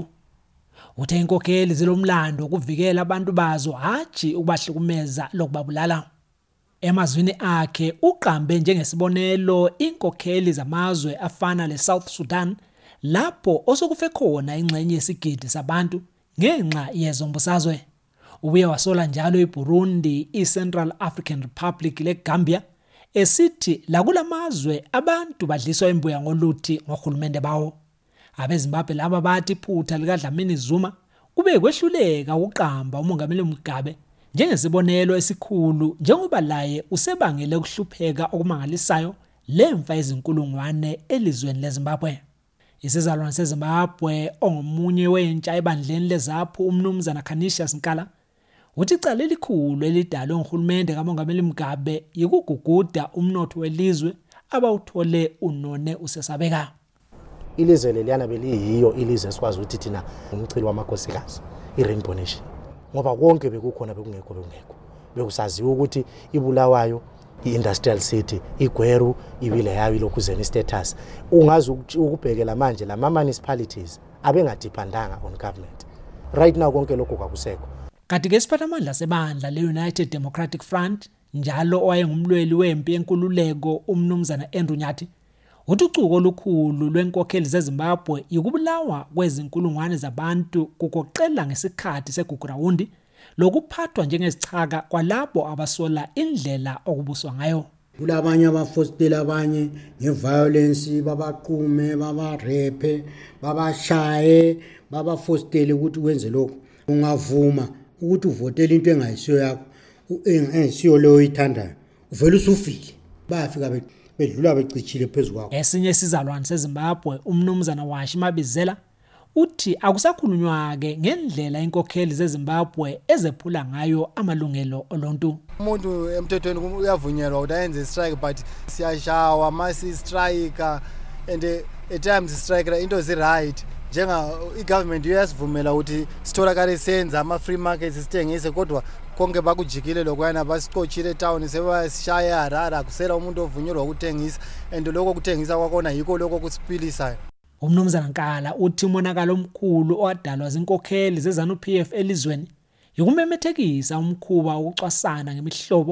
Speaker 3: Uthe inkokheli zilomlando ukuvikela abantu bazo hatshi ukubahlukumeza lokubabulala. Emazwini akhe uqambe njengesibonelo inkokheli zamazwe afana leSouth Sudan lapho osokufe khona ingxenye yesigidi sabantu ngenxa yezombusazwe. Ubuye wasola njalo iBurundi, iCentral African Republic leGambia esithi lakulamazwe abantu badliswa imbuya ngoluthi ngohulumende bawo. AbeZimbabwe laba bathi iphutha likaDlamini Zuma kube kwehluleka ukuqamba umongameli Mugabe njengesibonelo esikhulu njengoba laye usebangele ukuhlupheka okumangalisayo lemfa ezinkulungwane elizweni leZimbabwe. Isizalwane seZimbabwe ongomunye wentsha ebandleni leZAPHU umnumzana Canisius Nkala uthi icala elikhulu elidalwe nguhulumende kamongameli Mugabe yikuguguda umnotho welizwe abawuthole unone usesabeka.
Speaker 22: Ilizwe leliyana beliyiyo ilizwe esikwazi ukuthi thina umchilo wamakhosikazi iRainbow Nation, ngoba konke bekukhona bekungekho bekusaziwa ukuthi ibulawayo i-industrial city iGweru ibile yayo ilokhuzeni status. Ungazi ukubhekela manje lama municipalities abengadiphandanga on government right now, konke lokho kwakusekho.
Speaker 3: Kanti ke isiphathamandla sebandla le-United Democratic Front njalo owayengumlweli wempi yenkululeko umnumzana Andrew Nyathi uthi ucuko olukhulu lwenkokheli zeZimbabwe yikubulawa kwezinkulungwane zabantu kugoqela ngesikhathi segugurawundi lokuphathwa njengesichaka kwalabo abasola indlela okubuswa ngayo.
Speaker 9: Kulabanye abafostela abanye ngeviolence, babaqume, babarepe, babashaye, babafostele ukuthi wenze lokho. Ungavuma ukuthi uvotele into engayisiyo yakho, engayisiyo leyo oyithandayo, uvela usufile. Bayafika bedlula becicile phezulu.
Speaker 3: Esinye isizalwane seZimbabwe umnumzana Washi Mabizela uthi akusakhulunywa ke ngendlela inkokheli zeZimbabwe ezephula ngayo amalungelo oluntu.
Speaker 23: Umuntu emthethweni uyavunyelwa ukuthi ayenze strike, but siyashawa masi strike and at times strike into is right. Njenga igovernment iyasivumela ukuthi sitholakale senza ama free markets sithengise, kodwa konke bakujikile lokwana basiqochile town sebasishaya Harare kusela umuntu ovunyelwa ukuthengisa, and lokho kuthengisa kwakona yiko lokho kusipilisayo.
Speaker 3: Umnumzana Nkala uthi umonakalo omkhulu owadalwa zinkokheli zeZANU-PF elizweni yikumemethekisa umkhuba wokucwasana ngemihlobo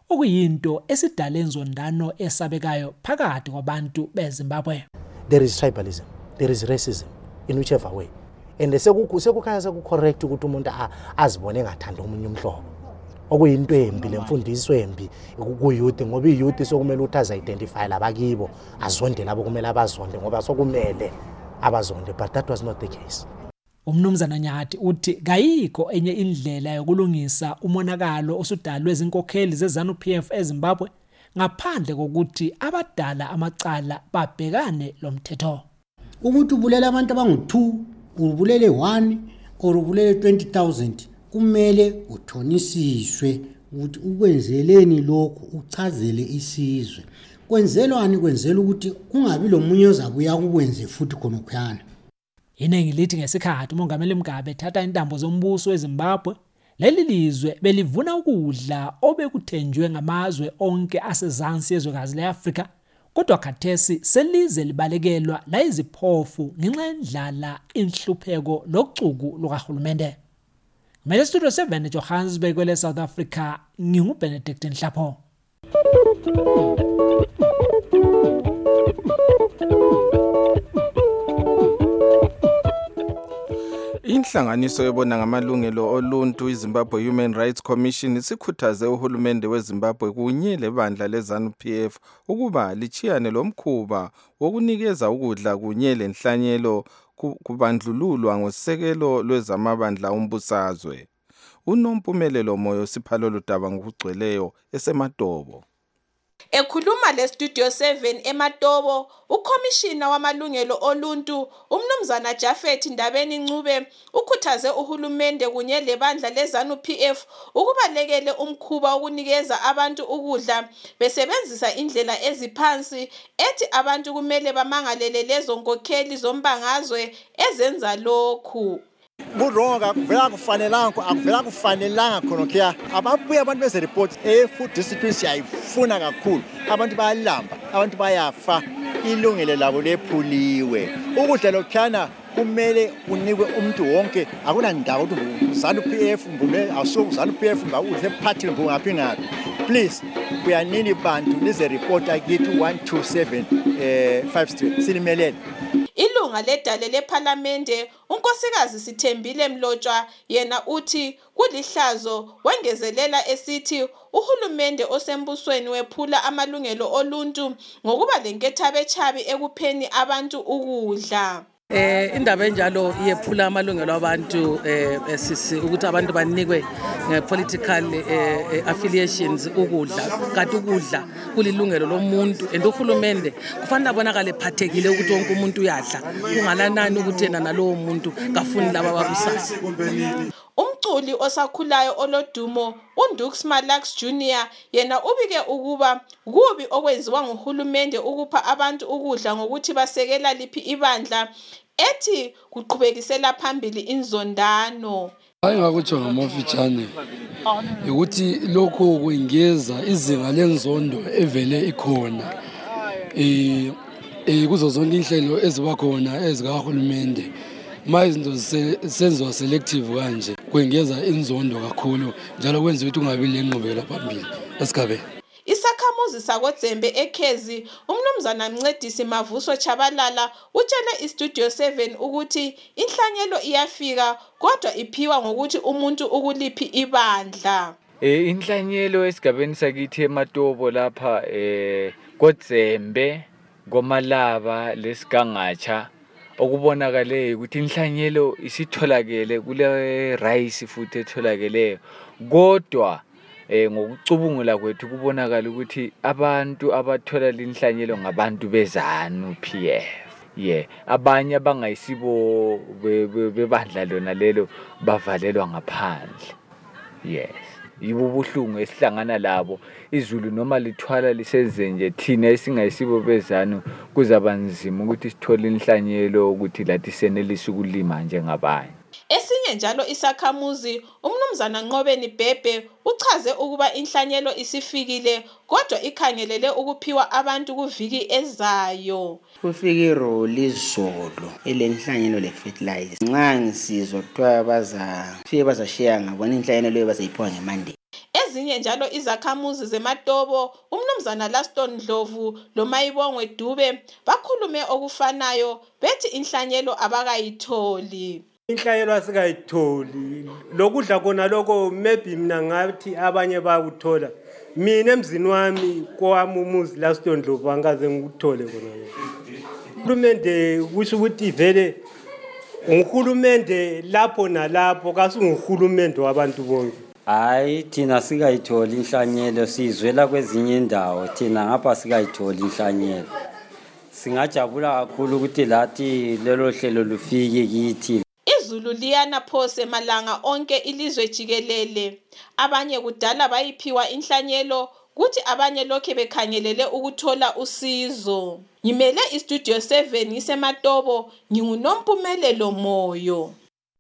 Speaker 3: okuyinto esidale inzondano esabekayo phakathi kwabantu beZimbabwe.
Speaker 22: There is tribalism, there is racism in whichever way. And sekukhanya sekucorrect ukuthi umuntu azibone engathanda omunye umhlobo. Okuyinto embi lemfundiso embi kuyouth ngoba iyouth sokumele ukuthi azidentify labakibo azonde labo kumele abazonde ngoba sokumele abazonde, but that was not the case.
Speaker 3: Umnumzana Nyathi uthi kayikho enye indlela yokulungisa umonakalo osudalwe izinkokheli zeZANU-PF eZimbabwe ngaphandle kokuthi abadala amacala babhekane lomthetho.
Speaker 9: Ukuthi ubulele abantu abangu2, ubulele 1 or ubulele 20,000 kumele uthonisiswe ukuthi ukwenzeleni lokhu, uchazele isizwe. Kwenzelwani kwenzela ukuthi kungabi lomunye ozabuya ukwenze futhi khona kukhana.
Speaker 3: Iningi lithi ngesikhathi uMongameli Mugabe ethatha intambo zombuso weZimbabwe, leli lizwe belivuna ukudla obekuthenjwe ngamazwe onke asezansi yezwekazi leAfrika, kodwa khathesi selize libalekelwa la iziphofu ngenxa yendlala, inhlupheko locuku lukahulumende. Mele Studio 7 eJohannesburg kwele South Africa, nginguBenedict Nhlapho.
Speaker 20: Inhlanganiso ebona ngamalungelo oluntu iZimbabwe Human Rights Commission isikhuthaze uhulumende weZimbabwe kunye lebandla leZANU-PF ukuba lichiyane lomkhuba wokunikeza ukudla kunye lenhlanyelo kubandlululwa ngosekelo lwezamabandla ombusazwe. Unompumelelo Moyo Siphalolo Ludaba ngokugcweleyo eseMatobo.
Speaker 8: Ekhuluma leStudio 7 eMatobo, uKhomishina wamalungelo oluntu uMnumzana Jafet Ndabeni Ncube ukhuthaze uhulumende kunye lebandla leZANU-PF ukubalekele umkhuba wokunikeza abantu ukudla besebenzisa indlela eziphansi, ethi abantu kumele bamangalele lezo nkokheli zombangazwe ezenza lokhu.
Speaker 10: Kuronga kuvela kufanelanga khona kya ababuya abantu beze report food distribution yayifuna kakhulu, abantu bayalamba, abantu bayafa, ilungelo labo lephuliwe. Ukudla lokhana kumele unikwe umuntu wonke, akuna ndawo ukuthi ZANU-PF mbule awusuku ZANU-PF ngawuze party ngaphi ngaphi. Please kuyanini bantu lize report akithi 127 5 street silimelele.
Speaker 8: Ilunga ledale leParlamente unkosikazi Sithembile Mlotshwa yena uthi kulihlazo wengezelela esithi uhulumende osembusweni wephula amalungelo oluntu ngokuba lenkethabechabi ekupheni abantu ukudla.
Speaker 11: Indaba enjalo iyephula amalungelo abantu esisi ukuthi abantu banikwe political affiliations ukudla, kanti ukudla kulilungelo lomuntu and uhulumende kufanele abonakale phathekile ukuthi wonke umuntu uyadla, kungalanani ukuthi yena nalowo muntu kafuni laba babusayo.
Speaker 8: Umculi osakhulayo olodumo uNdux Malax Jr yena ubike ukuba kubi okwenziwa nguhulumende ukupha abantu ukudla ngokuthi basekela liphi ibandla, ethi kuqhubekisela phambili inzondano.
Speaker 24: Ngakutsho ngamafitshane ukuthi lokho kwengeza izinga lenzondo evele ikhona kuzo zonke inhlelo eziba khona ezikahulumende. Izinto senziwa selective kanje kwengeza inzondo kakhulu njalo kwenza ukuthi ungabi lenqubekela phambili esigabeni.
Speaker 8: Isakhamuzi sakoDzembe eKhezi uMnumzana Mncedisi Mavuso Chabalala utshele iStudio 7 ukuthi inhlanyelo iyafika kodwa iphiwa ngokuthi umuntu ukuliphi ibandla.
Speaker 25: Inhlanyelo esigabeni sakithi eMatobo lapha koDzembe ngoMalaba lesigangatsha okubonakale ukuthi inhlanyelo isitholakele kule rice futhi etholakeleyo, kodwa ngokucubungula kwethu kubonakala ukuthi abantu abathola linhlanyelo ngabantu beZANU-PF. Abanye abangayisibo bebandla lona lelo bavalelwa ngaphandle. Yibo ubuhlungu esihlangana labo. Izulu noma lithwala lisenze nje thina esingayisibo beZANU kuzaba nzima ukuthi sithole inhlanyelo ukuthi lathi senelise ukulima njengabanye.
Speaker 8: Esinye njalo isakhamuzi uMnumzana Nqobeni Bhebhe uchaze ukuba inhlanyelo isifikile kodwa ikhangelele ukuphiwa abantu kuviki ezayo.
Speaker 26: Kufika iroli izolo elenhlanyelo lefertilizer. Nxa ngisizwa kuthiwa bazashare ngabona inhlanyelo leyo bazayiphiwa ngeMonday.
Speaker 8: Ezinye njalo izakhamuzi zeMatobo, umnumzana Laston Ndlovu loMayibongwe Dube bakhulume okufanayo bethi inhlanyelo abakayitholi.
Speaker 6: Inhlanyelo asikayitholi. Lokudla kona lokho maybe mina ngathi abanye bayakuthola. Mina emzini wami kwami umuzi Laston Ndlovu angaze ngikuthole kona. Uhulumende kusho ukuthi vele uhulumende lapho nalapho kasungihulumende wabantu bonke.
Speaker 12: Hayi thina sikayitholi inhlanyelo sizwela kwezinye indawo thina ngapha sikayitholi inhlanyelo. Singajabula kakhulu ukuthi lathi lelo hlelo lufike kithi.
Speaker 8: Izulu liyana phose malanga onke ilizwe jikelele. Abanye kudala bayiphiwa inhlanyelo kuthi abanye lokhe bekhangelele ukuthola usizo. Ngimele istudio 7 ngiseMatobo, nginguNompumelelo Moyo.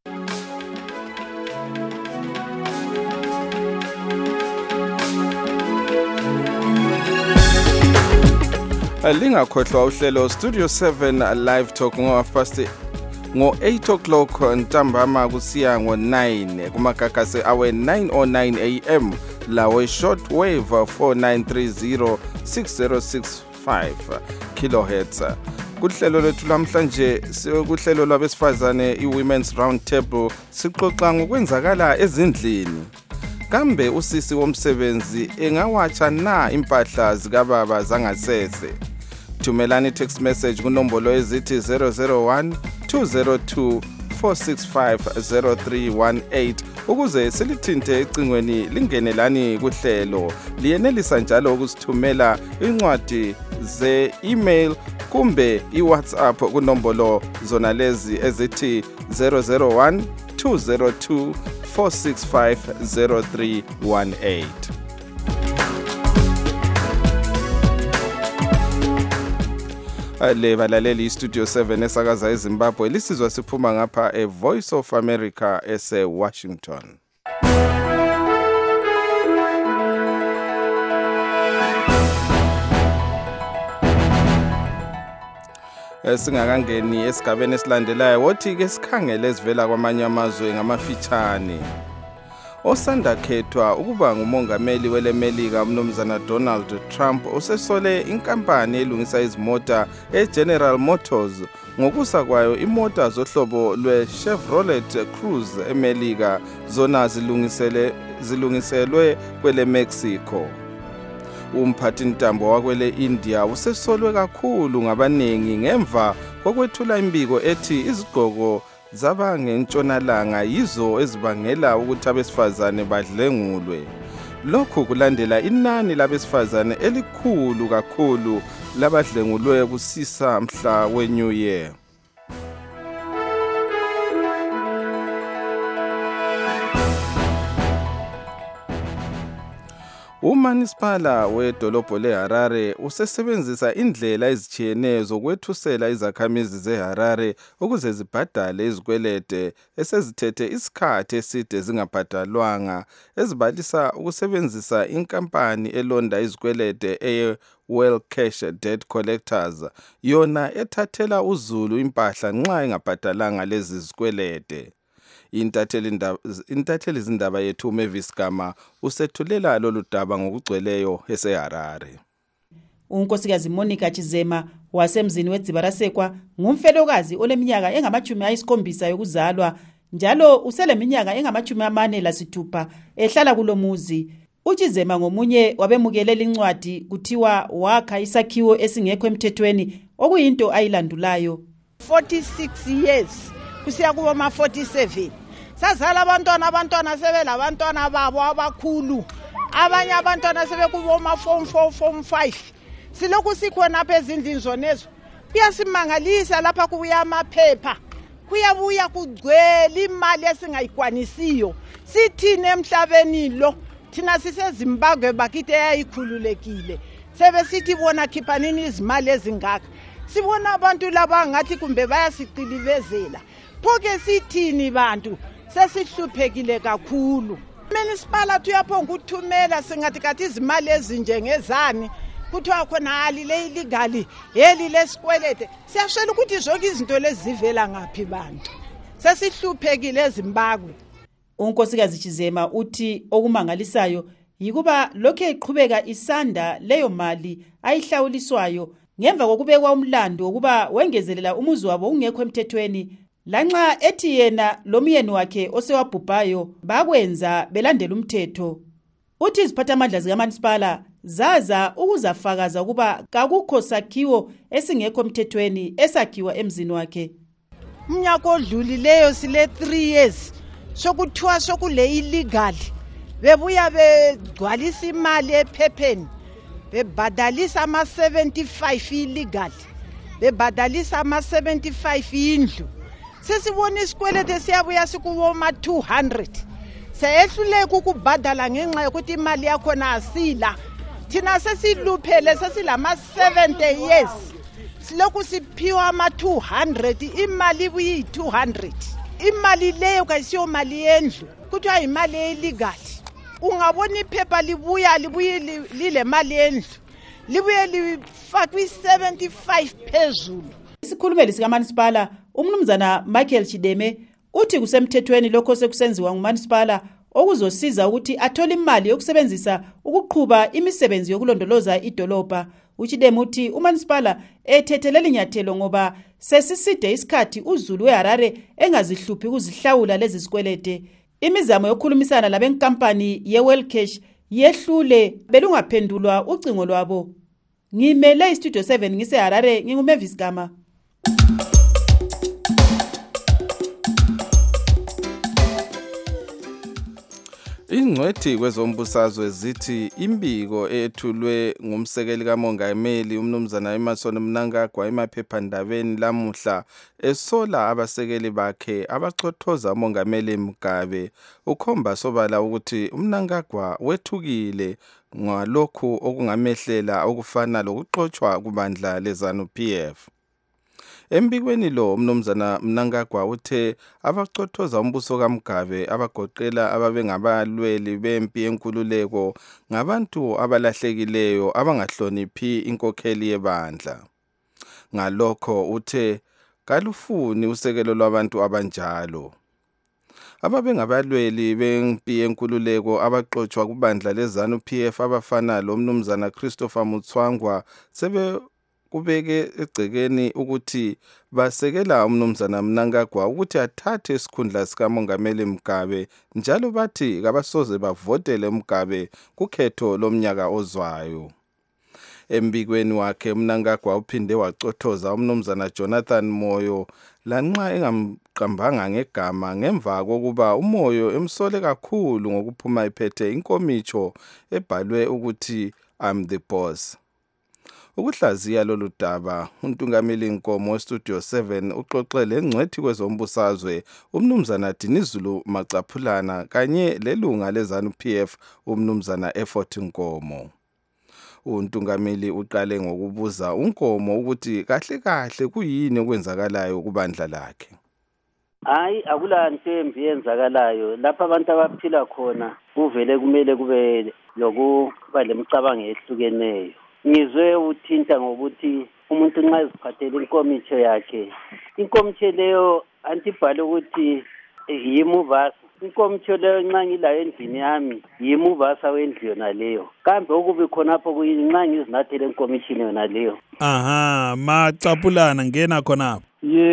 Speaker 20: Lingakhohlwa uhlelo Studio 7 Live Talk ngo-8 o'clock ntambama kusiya ngo-9 kumagagasi awe 9:09 AM lawe short wave 49306065 kilohertz. Kuhlelo lethu namhlanje kuhlelo lwabesifazane i-Women's Round Table sixoxa ngokwenzakala ezindlini. Kambe usisi womsebenzi engawatsha na impahla zikababa zangasese? Thumelani text message kunombolo ezithi 001 202 465 0318 ukuze silithinte ecingweni lingenelani kuhlelo. Liyenelisa njalo ukusithumela incwadi ze-email kumbe i-WhatsApp kunombolo zona lezi ezithi 001 202 465 0318. Le balaleli Studio 7 esakaza eZimbabwe lisizwa siphuma ngapha eVoice of America ese-Washington. Singakangeni esigabeni esilandelayo wothi ke sikhangele ezivela kwamanye amazwe ngamafitshane. Osanda khethwa ukuba ngumongameli welemelika umnumzana Donald Trump usesole inkampani elungisa izimota eGeneral Motors ngokusa kwayo imota zohlobo lweChevrolet Cruze emelika zona zilungiselwe kwele Mexico. Umphathi ntambo wakwele India usesolwe kakhulu ngabanengi ngemva kokwethula imbiko ethi izigqoko zaba ngentshonalanga yizo ezibangela ukuthi abesifazane badlengulwe. Lokhu kulandela inani labesifazane elikhulu kakhulu labadlengulwe kusisa mhla weNew Year. Umanisipala wedolobho leHarare usesebenzisa indlela ezijiyeneyo zokwethusela izakhamizi zeHarare ukuze zibhadale izikwelede esezithethe isikhathi eside zingabhadalwanga, ezibalisa ukusebenzisa inkampani elonda izikwelede eye-Well Cash Debt Collectors, yona ethathela uzulu impahla nxa ingabhadalanga lezi zikwelede. Intatheli zindaba yethu Mavis Gama usethulela lolu daba ngokugcweleyo eseHarare.
Speaker 13: Unkosikazi Monica Chizema wasemzini weDzibarasekwa ngumfelokazi oleminyaka engama-70 yokuzalwa njalo useleminyaka engama-46 ehlala kulomuzi. UChizema ngomunye wabemukelela incwadi kuthiwa wakha isakhiwo esingekho emthethweni okuyinto ayilandulayo.
Speaker 14: 46 years kusiya kuba ma-47 sazala abantwana sebelabantwana babo abakhulu, abanye abantwana sebekuba ma-form 4 form 5. Silokhu sikhona apha ezindlini zonezo kuyasimangalisa lapha kubuya amaphepha, kuyabuya kugcwele imali esingayikwanisiyo. Sithini emhlabeni lo? Thina siseZimbabwe bakithi eyayikhululekile sebesithi bona khiphanini izimali ezingaka. Sibona abantu laba ngathi kumbe bayasicilivezela. Phoke sithini bantu sesihluphekile kakhulu. Municipal tuyaphonga ukuthumela singathi kathi izimali ezinjengezani kuthiwa khona hali le illegal yeli lesikwelede. Siyashela ukuthi zonke izinto lezi zivela ngaphi bantu. Sesihluphekile eZimbabwe.
Speaker 13: Unkosikazi Chizema uthi okumangalisayo yikuba lokhu eqhubeka isanda leyo mali ayihlawuliswayo ngemva kokubekwa umlando wokuba wengezelela umuzi wabo ungekho emthethweni lanxa ethi yena lomyeni wakhe osewabhubhayo bakwenza belandela umthetho. Uthi iziphathamandla zikamasipala zaza ukuzafakaza ukuba kakukho sakhiwo esingekho emthethweni esakhiwa emzini wakhe.
Speaker 14: Umnyaka odlulileyo sile 3 years sokuthiwa sokule illegal bebuya begcwalisa imali ephepheni bebhadalisa ama-75 illegal bebhadalisa ama-75 indlu. Sesibona isikwelete siyabuya sikuwo ma-200 seyehluleka ukubhadala ngenxa yokuthi imali yakhona asila. Thina sesiluphele sesilama-70 years silokhu siphiwa ama-200 imali ibuye iyi-200. Imali leyo kayisiyo mali yendlu kuthiwa imali illegal. Ungabona iphepha libuye lile mali yendlu libuye lifakwe 75 phezulu.
Speaker 13: Isikhulumeli sikamasipala umnumzana Michael Chideme uthi kusemthethweni lokho sekusenziwa ngumasipala okuzosiza ukuthi athole imali yokusebenzisa ukuqhuba imisebenzi yokulondoloza idolobha. Uchideme uthi umasipala ethethelela inyathelo ngoba sesiside isikhathi uZulu weHarare engazihluphi ukuzihlawula lezi zikwelete. Imizamo yokukhulumisana labenkampani yeWell Cash yehlule belungaphendulwa ucingo lwabo. Ngimele iStudio 7 ngiseHarare nginguMavis Gama.
Speaker 20: Ingcwethi kwezombusazwe zithi imbiko ethulwe ngumsekeli kamongameli umnumzana Emmerson Mnangagwa emaphephandabeni lamuhla esola abasekeli bakhe abachothoza umongameli Mugabe ukhomba sobala ukuthi uMnangagwa wethukile ngalokhu okungamehlela okufana lokuxoxwa kubandla leZANU-PF. Embikweni lo umnumzana Mnangagwa uthe abachothoza umbuso kaMugabe abagoqela ababengabalweli bempi yenkululeko ngabantu abalahlekileyo abangahloniphi inkokheli yebandla. Ngalokho uthe kalufuni usekelo lwabantu abanjalo. Ababengabalweli bempi yenkululeko abaxoxwa kubandla leZANU-PF abafana lo mnumzana Christopher Mutswangwa kubeke egcekeni ukuthi basekela umnumzana Mnangagwa ukuthi athathe isikhundla sikamongameli Mugabe njalo bathi kabasoze bavotele Mugabe kukhetho lomnyaka ozwayo. Embikweni wakhe Mnangagwa uphinde wacothoza umnumzana Jonathan Moyo lanxa engamqambanga ngegama ngemva kokuba uMoyo emsole kakhulu ngokuphuma iphethe inkomicho ebhalwe ukuthi I'm the boss. Ukuhlaziya lolu daba uNtungameli Nkomo weStudio 7 uxoxele engcwethi kwezombusazwe umnumzana Dinizulu Macaphulana kanye lelunga leZANU-PF umnumzana Effort Nkomo. uNtungameli uqale ngokubuza uNkomo ukuthi kahle kuyini okwenzakalayo kubandla lakhe.
Speaker 7: Hayi akulanto embi yenzakalayo lapha abantu abaphila khona kuvele kumele kube lokuba lemicabango ehlukeneyo. Ngizwe uthinta ngokuthi umuntu nxa eziphathele inkomicho yakhe inkomicho leyo antibhale ukuthi yimuvasa inkomicho leyo nxa ngilayo endlini yami yimuvasa wendlu yona leyo kambe okubi khonapho kuyini nxa ngizinathele inkomichini yona leyo.
Speaker 15: Aha Macaphulana ngena khonapho.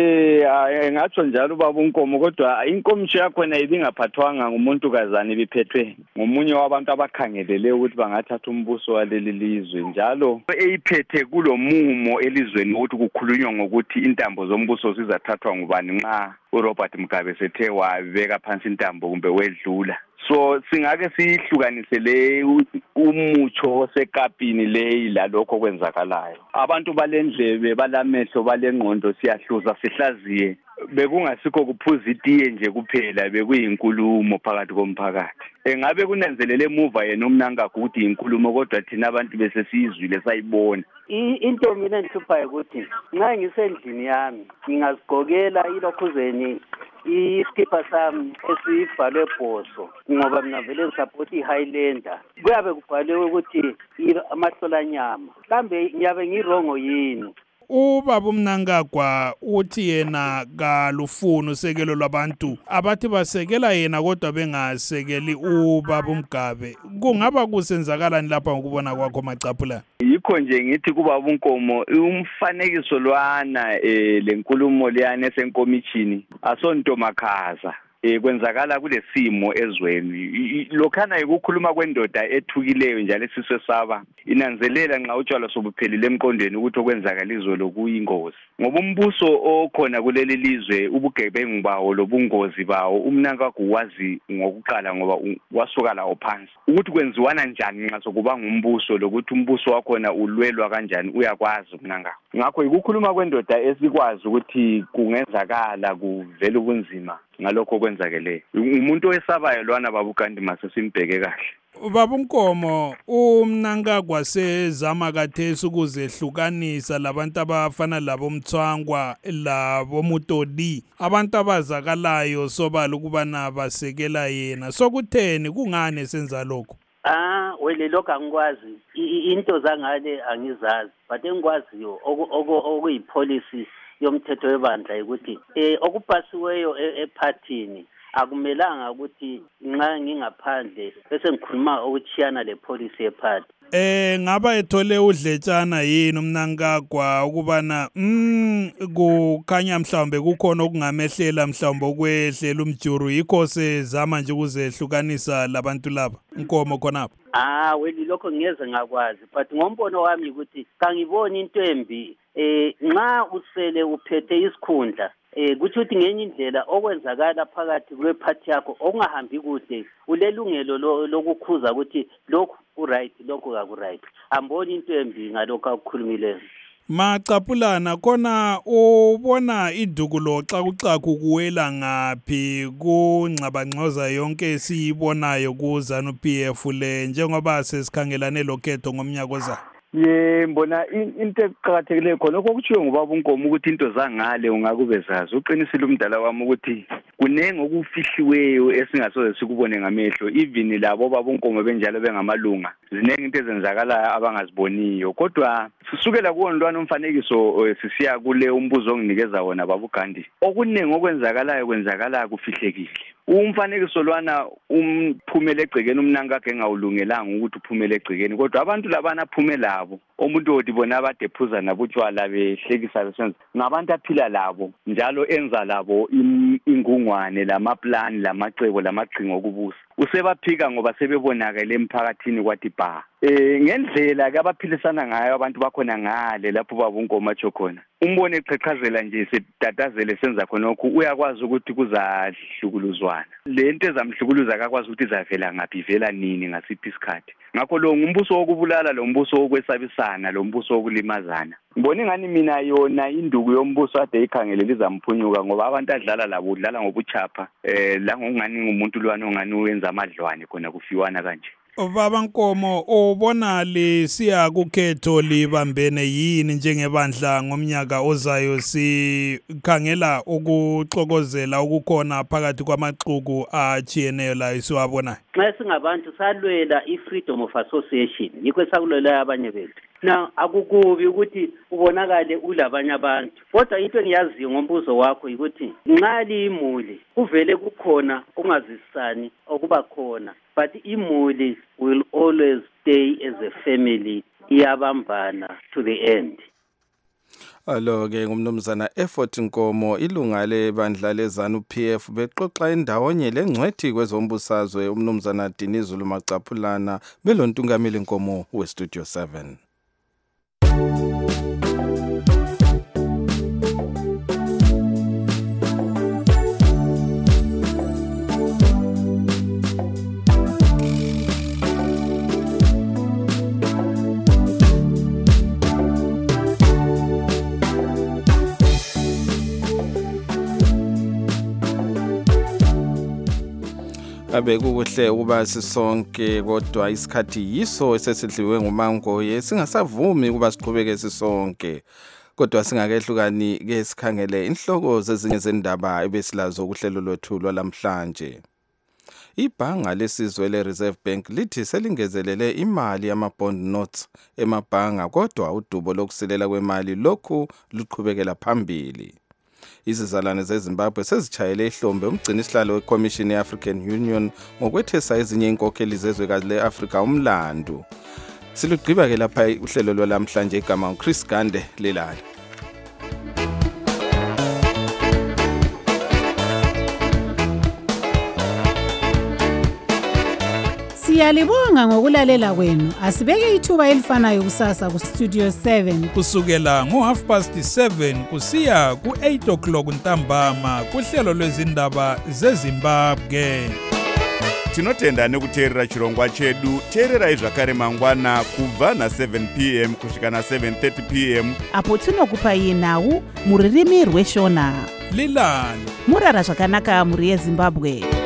Speaker 16: Ngatsho njalo baba uNkomo kodwa inkomicho yakhona ibingaphathwanga ngumuntu kazana ibiphethwe ngomunye wabantu abakhangelele ukuthi bangathatha umbuso waleli lizwe njalo eyiphethe kulomumo elizweni ukuthi kukhulunywa ngokuthi intambo zombuso sizathathwa ngubani nxa uRobert Mugabe sethe wabeka phansi intambo kumbe wedlula. So singake sihlukanise le umucho osekapini leyi lalokho kwenzakalayo. Abantu balendlebe balamehlo balengqondo siyahluza sihlaziye bekungasikho kuphuza itiye nje kuphela bekuyinkulumo phakathi komphakathi. Engabe kunanzelele emuva yena uMnangagwa ukuthi inkulumo kodwa thina abantu bese sizwile sayibona.
Speaker 7: Into mina enhluphayo ukuthi nxa ngisendlini yami ngingazigqokela ilokhuzeni iskipa sami esibhalwe Bhoso ngoba mina vele ngisupport iHighlander kuyabe kubhalwe ukuthi amahlolanyama kambe ngiyabe ngirongo yini
Speaker 15: ubaba uMnangagwa uthi yena kalufuni usekelo lwabantu abathi basekela yena kodwa bengasekeli ubaba uMgabe. Kungaba kusenzakalani lapha ngokubona kwakho Macaphula?
Speaker 16: Yikho nje ngithi kubaba uNkomo umfanekiso lwana lenkulumo liyane esenkomishini asonto makhaza. Kwenzakala kulesimo ezweni lokhana ukukhuluma kwendoda ethukileyo njalo esiswe saba inanzelela nxa utshwala sobuphelile emqondweni ukuthi okwenzakalizwe lokuyingozi ngoba umbuso okhona kuleli lizwe ubugebengu bawo lobungozi bawo uMnangagwa wazi ngokuqala ngoba wasuka lawo phansi ukuthi kwenziwana njani nxa sokuba ngumbuso lokuthi umbuso wakhona ulwelwa kanjani uyakwazi uMnangagwa ngakho ukukhuluma kwendoda esikwazi ukuthi kungenzakala kuvela ubunzima ngalokho kwenzakeleyo umuntu owesabayo lwana babukanti mase simbheke kahle.
Speaker 15: Baba uNkomo uMnangagwa sezama kathesi ukuzehlukanisa labantu abafana labo Mthwangwa labo Mutoli abantu abazakalayo sobala ukubana basekela yena sokutheni kungane senza lokho?
Speaker 7: Wele lokho angikwazi into zangale angizazi but engikwaziyo okuyipolicy yomthetho webandla ukuthi okupasiweyo ephathini akumelanga ukuthi nxa ngingaphandle bese ngikhuluma ukuchiyana lepolicy ephathi.
Speaker 15: Ngaba ethole udletshana yini uMnangagwa ukubana kukhanya mhlawumbe kukhona okungamehlela mhlawumbe okwehlela umjuru yikho sezama nje ukuzehlukanisa labantu laba Nkomo khonapho?
Speaker 7: Weli lokho ngeze ngakwazi but ngombono wami ukuthi kangiboni into embi nxa usele uphethe isikhundla kuthi uthi ngenye indlela okwenzakala phakathi kwephathi yakho okungahambi kude ulelungelo lokukhuza ukuthi lokhu ku-right lokhu aku-right amboni into embi ngalokho akukhulumileyo.
Speaker 15: Macaphulana khona ubona idukulo xa kuwela ngaphi kungcabangcoza yonke esiyibonayo ku ZANU-PF le njengoba sesikhangelane lokhetho ngomnyaka ozayo?
Speaker 16: Mbona into eqhakathekileyo khona okutshiwo ngubaba uNkomo ukuthi into zangale ungakube zazi uqinisile umdala wami ukuthi kunenge okufihliweyo esingasoze sikubone ngamehlo even labo baba uNkomo benjalo bengamalunga zinenge into ezenzakala abangaziboniyo kodwa sisukela kuwondwana umfanekiso sisiya kule umbuzo onginikeza wona baba uGandhi okunenge okwenzakalayo kwenzakala kufihlekile umfanekiso lwana umphumela egcekeni uMnangagwa engawulungelanga ukuthi uphumele egcekeni kodwa abantu labana aphume labo umuntu othi bona abadephuza nabutshwala behlekisa besenza ngabantu aphila labo njalo enza labo ingungwane lamaplani lamacebo lamaqhinga okubusa usebaphika ngoba sebebonakala emphakathini kwathi ba ngendlela ke abaphilisana ngayo abantu bakhona ngale lapho baba uNkomo atsho khona umbone eqhaqhazela nje sedatazele senza khonokho uyakwazi ukuthi kuzahlukuluzwana lento ezamhlukuluza akakwazi ukuthi izavela ngaphi ivela nini ngasiphi isikhathi ngakho lo ngumbuso wokubulala lo mbuso wokwesabisana lo mbuso wokulimazana ngibona ngani mina yona induku yombuso ade ikhangele lizamphunyuka ngoba abantu adlala labo udlala ngobuchapha la ngongani ngumuntu lwana ongani wenza amadlwane khona kufiwana kanje.
Speaker 15: Baba Nkomo ubona lisiya kukhetho libambene yini njengebandla ngomnyaka ozayo sikhangela ukuxokozela ukukhona phakathi kwamaxuku achiyeneyo la isiwabonayo?
Speaker 7: Nxa singabantu salwela i-freedom of association yikho sakulwela abanye bethu na akukubi ukuthi ubonakale ulabanye abantu kodwa into engiyaziyo ngombuzo wakho ukuthi nxa liyimuli kuvele kukhona ungazisani okuba khona but imuli will always stay as a family iyabambana to the end.
Speaker 20: Alo-ke ngumnumzana Effort Nkomo ilunga lebandla leZANU-PF bexoxa indawonye lengcwethi kwezombusazwe umnumzana Dinizulu Macaphulana belontungameli Nkomo weStudio 7. Abekuhle ukuba sisonke kodwa isikhathi yiso esesidliwe ngumangoye singasavumi ukuba siqhubeke sisonke kodwa singakehlukani ke sikhangele inhloko zezinye zendaba ebesilazo kuhlelo lwethu lwalamhlanje. Ibhanga lesizwe le-Reserve Bank lithi selingezelele imali yama-bond notes emabhanga kodwa udubo lokusilela kwemali lokhu luqhubekela phambili. Izizalwane zeZimbabwe sezitshayele ihlombe umgcinisihlalo weCommission ye-African Union ngokwethesa ezinye inkokheli zezwekazi le-Afrika umlandu. Silugqiba-ke lapha uhlelo lwalamhlanje igama uChris Gande lelala.
Speaker 2: Siyalibonga ngokulalela kwenu. Asibeke ithuba elifanayo kusasa ku Studio 7
Speaker 15: kusukela ngo7:30 kusiya ku8 o'clock ntambama kuhlelo lwezindaba zeZimbabwe.
Speaker 1: Tinotenda nekuteerera chirongwa chedu. Teererai zvakare mangwana kubva na7 p.m. kusvika na7:30 p.m.
Speaker 2: apo tinokupai nhau muririmi rweshona.
Speaker 15: Lilani
Speaker 2: murara zvakanaka muri yeZimbabwe.